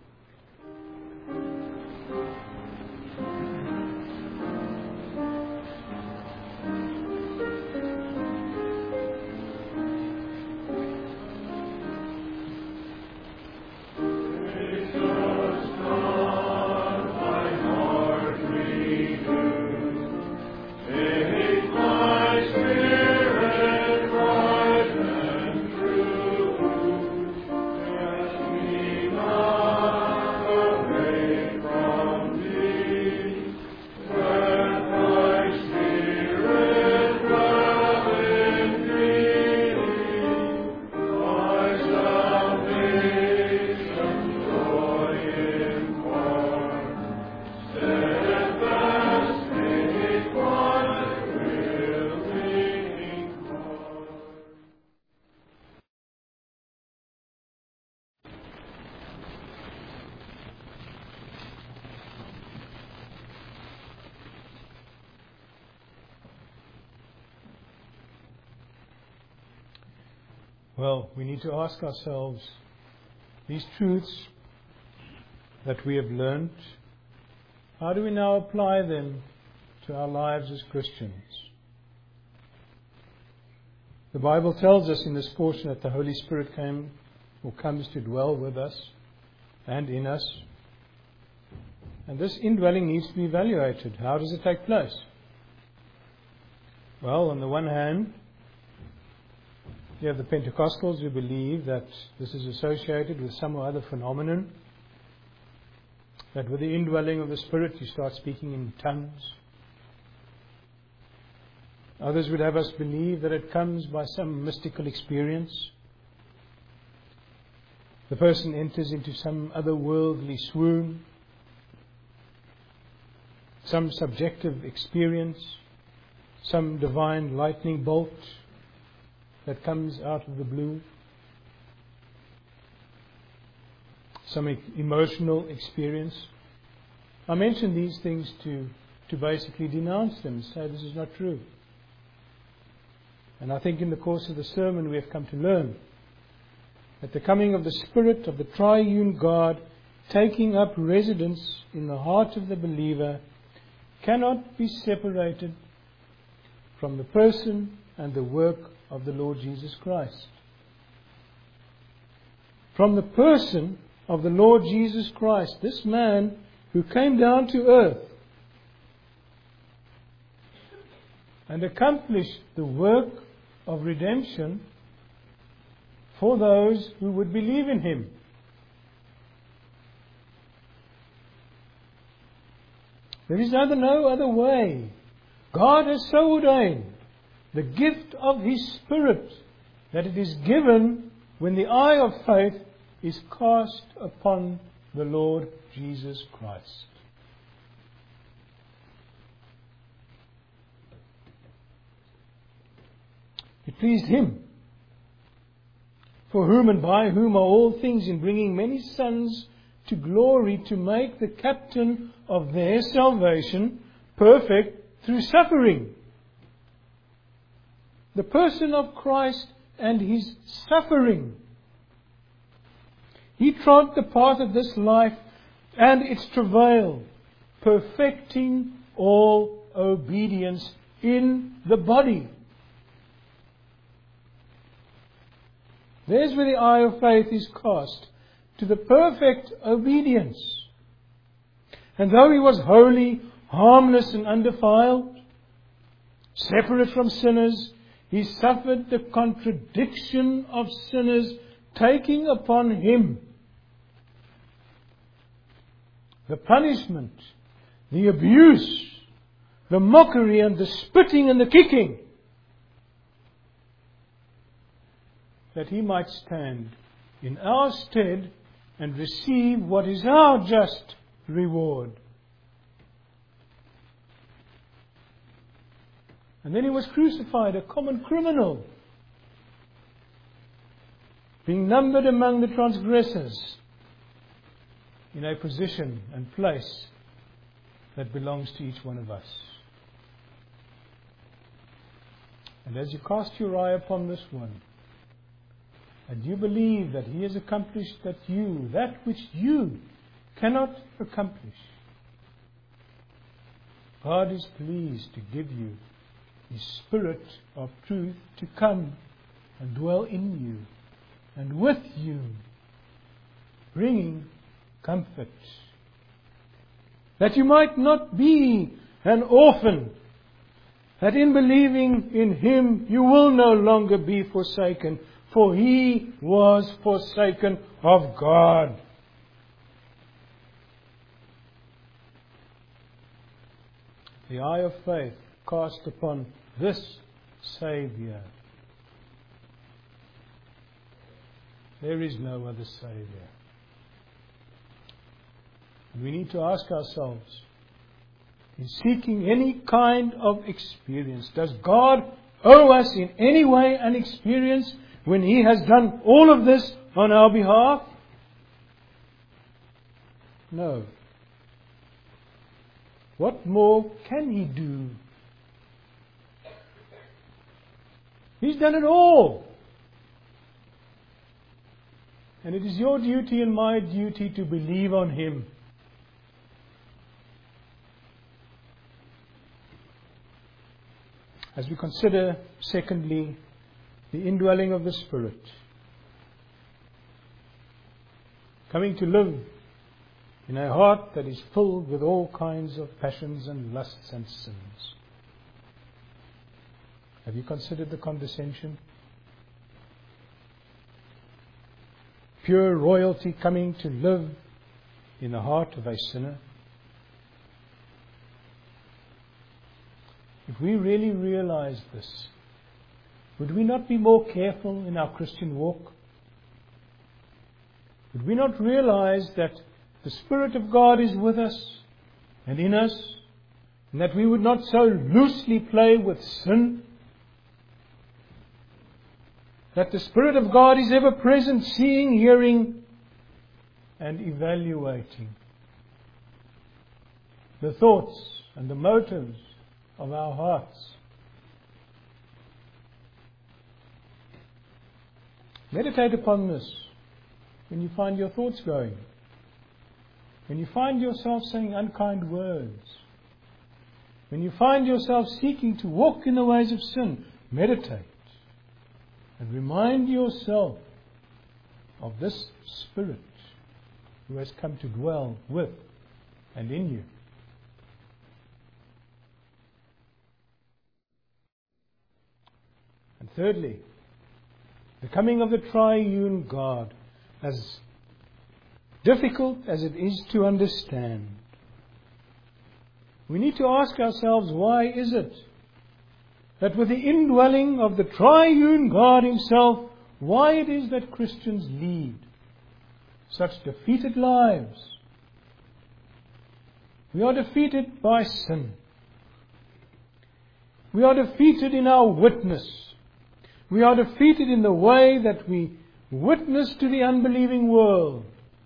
Speaker 1: Well, we need to ask ourselves, these truths that we have learned, how do we now apply them to our lives as Christians? The Bible tells us in this portion that the Holy Spirit came or comes to dwell with us and in us. And this indwelling needs to be evaluated. How does it take place? Well, on the one hand, you have the Pentecostals who believe that this is associated with some other phenomenon, that with the indwelling of the Spirit you start speaking in tongues. Others would have us believe that it comes by some mystical experience. The person enters into some otherworldly swoon, some subjective experience, some divine lightning bolt that comes out of the blue, some emotional experience. I mention these things to basically denounce them, say this is not true. And I think in the course of the sermon we have come to learn that the coming of the Spirit of the triune God taking up residence in the heart of the believer cannot be separated from the person and the work of the Lord Jesus Christ. From the person of the Lord Jesus Christ, this man who came down to earth and accomplished the work of redemption for those who would believe in Him. There is no other way. God has so ordained the gift of His Spirit that it is given when the eye of faith is cast upon the Lord Jesus Christ. It pleased Him, for whom and by whom are all things, in bringing many sons to glory, to make the captain of their salvation perfect through suffering. The person of Christ and His suffering. He trod the path of this life and its travail, perfecting all obedience in the body. There's where the eye of faith is cast, to the perfect obedience. And though He was holy, harmless and undefiled, separate from sinners, He suffered the contradiction of sinners, taking upon Him the punishment, the abuse, the mockery and the spitting and the kicking, that He might stand in our stead and receive what is our just reward. And then He was crucified, a common criminal, being numbered among the transgressors, in a position and place that belongs to each one of us. And as you cast your eye upon this one, and you believe that He has accomplished that which you cannot accomplish, God is pleased to give you His Spirit of truth to come and dwell in you and with you, bringing comfort, that you might not be an orphan, that in believing in Him you will no longer be forsaken, for He was forsaken of God. The eye of faith cast upon this Saviour. There is no other Saviour. And we need to ask ourselves, in seeking any kind of experience, does God owe us in any way an experience when He has done all of this on our behalf? No. What more can He do? He's done it all. And it is your duty and my duty to believe on Him. As we consider, secondly, the indwelling of the Spirit, coming to live in a heart that is filled with all kinds of passions and lusts and sins. Have you considered the condescension? Pure royalty coming to live in the heart of a sinner. If we really realize this, would we not be more careful in our Christian walk? Would we not realize that the Spirit of God is with us and in us, and that we would not so loosely play with sin? That the Spirit of God is ever present, seeing, hearing, and evaluating the thoughts and the motives of our hearts. Meditate upon this when you find your thoughts going. When you find yourself saying unkind words. When you find yourself seeking to walk in the ways of sin, meditate. And remind yourself of this Spirit who has come to dwell with and in you. And thirdly, the coming of the triune God, as difficult as it is to understand. We need to ask ourselves, why is it that with the indwelling of the triune God Himself, why it is that Christians lead such defeated lives? We are defeated by sin. We are defeated in our witness. We are defeated in the way that we witness to the unbelieving world.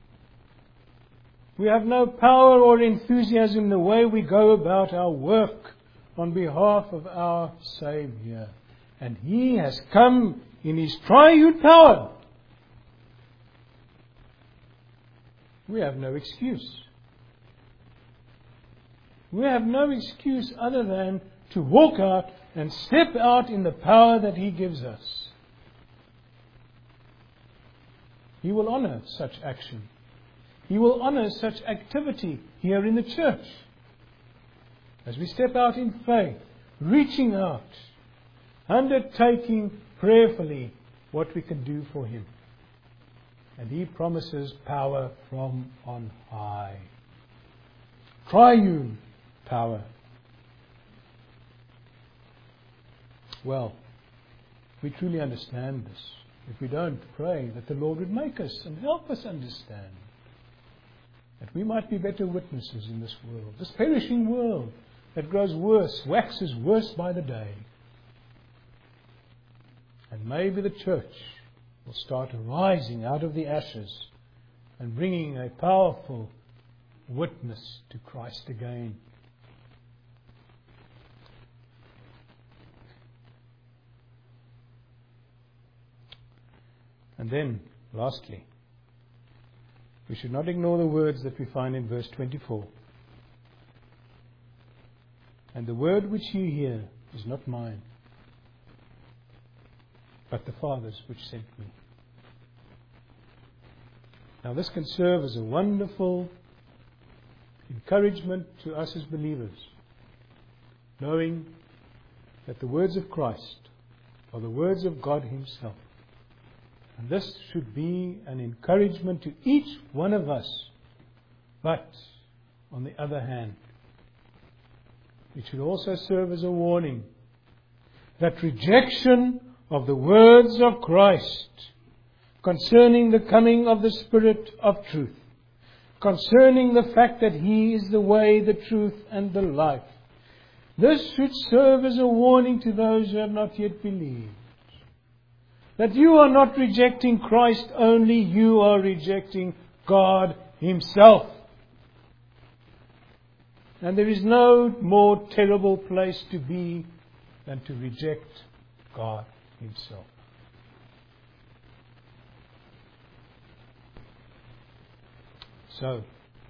Speaker 1: We have no power or enthusiasm in the way we go about our work on behalf of our Saviour. And He has come in His triune power. We have no excuse. We have no excuse other than to walk out and step out in the power that He gives us. He will honor such action. He will honor such activity here in the church. As we step out in faith, reaching out, undertaking prayerfully what we can do for Him. And He promises power from on high. Triune power. Well, we truly understand this. If we don't, pray that the Lord would make us and help us understand. That we might be better witnesses in this world, this perishing world that grows worse, waxes worse by the day. And maybe the church will start arising out of the ashes and bringing a powerful witness to Christ again. And then, lastly, we should not ignore the words that we find in verse 24. And the word which you hear is not mine, but the Father's which sent me. Now this can serve as a wonderful encouragement to us as believers, knowing that the words of Christ are the words of God Himself. And this should be an encouragement to each one of us. But, on the other hand, it should also serve as a warning that rejection of the words of Christ concerning the coming of the Spirit of truth, concerning the fact that He is the way, the truth, and the life, this should serve as a warning to those who have not yet believed. That you are not rejecting Christ only, you are rejecting God Himself. And there is no more terrible place to be than to reject God Himself. So,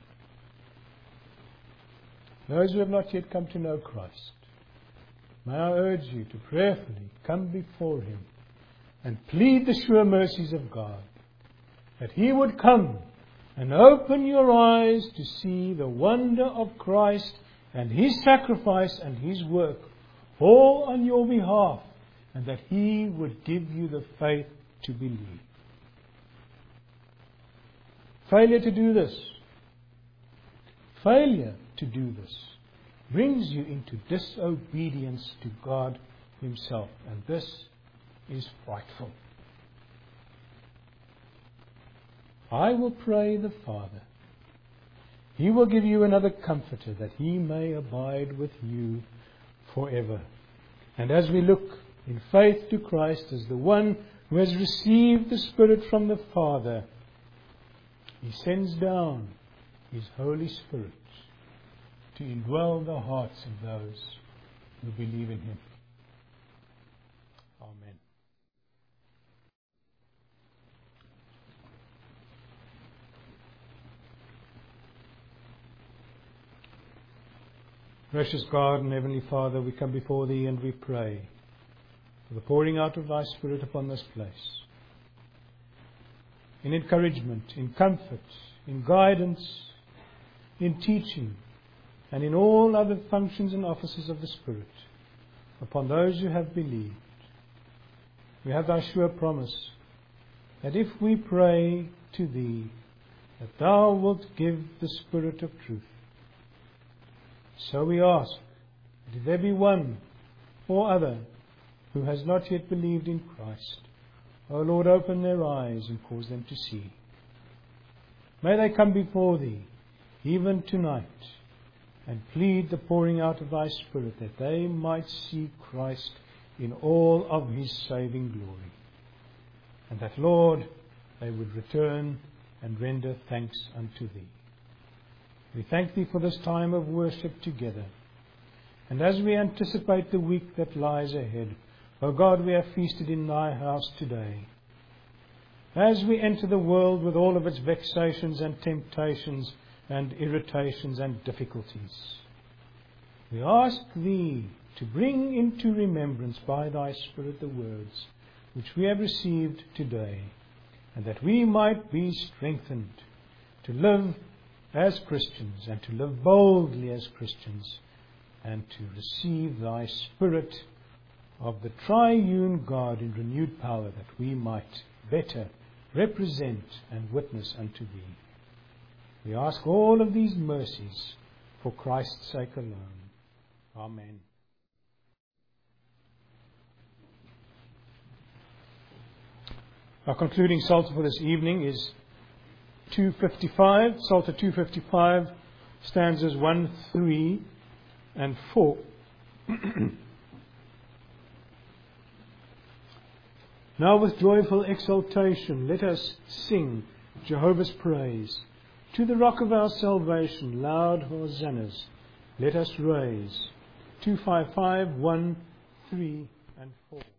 Speaker 1: those who have not yet come to know Christ, may I urge you to prayerfully come before Him and plead the sure mercies of God, that He would come and open your eyes to see the wonder of Christ and His sacrifice and His work, all on your behalf, and that He would give you the faith to believe. Failure to do this brings you into disobedience to God Himself, and this is frightful. I will pray the Father. He will give you another Comforter, that He may abide with you forever. And as we look in faith to Christ as the one who has received the Spirit from the Father, He sends down His Holy Spirit to indwell the hearts of those who believe in Him. Amen. Gracious God and Heavenly Father, we come before Thee and we pray for the pouring out of Thy Spirit upon this place, in encouragement, in comfort, in guidance, in teaching, and in all other functions and offices of the Spirit, upon those who have believed. We have Thy sure promise that if we pray to Thee, that Thou wilt give the Spirit of truth. So we ask that if there be one or other who has not yet believed in Christ, O Lord, open their eyes and cause them to see. May they come before Thee, even tonight, and plead the pouring out of Thy Spirit, that they might see Christ in all of His saving glory. And that, Lord, they would return and render thanks unto Thee. We thank Thee for this time of worship together. And as we anticipate the week that lies ahead, O God, we have feasted in Thy house today. As we enter the world with all of its vexations and temptations and irritations and difficulties, we ask Thee to bring into remembrance by Thy Spirit the words which we have received today, and that we might be strengthened to live as Christians and to live boldly as Christians, and to receive Thy Spirit of the triune God in renewed power, that we might better represent and witness unto Thee. We ask all of these mercies for Christ's sake alone. Amen. Our concluding Psalter for this evening is 255, Psalter 255, stanzas 1, 3, and 4. Now with joyful exultation let us sing Jehovah's praise. To the rock of our salvation loud hosannas let us raise. 255, 1, 3, and 4.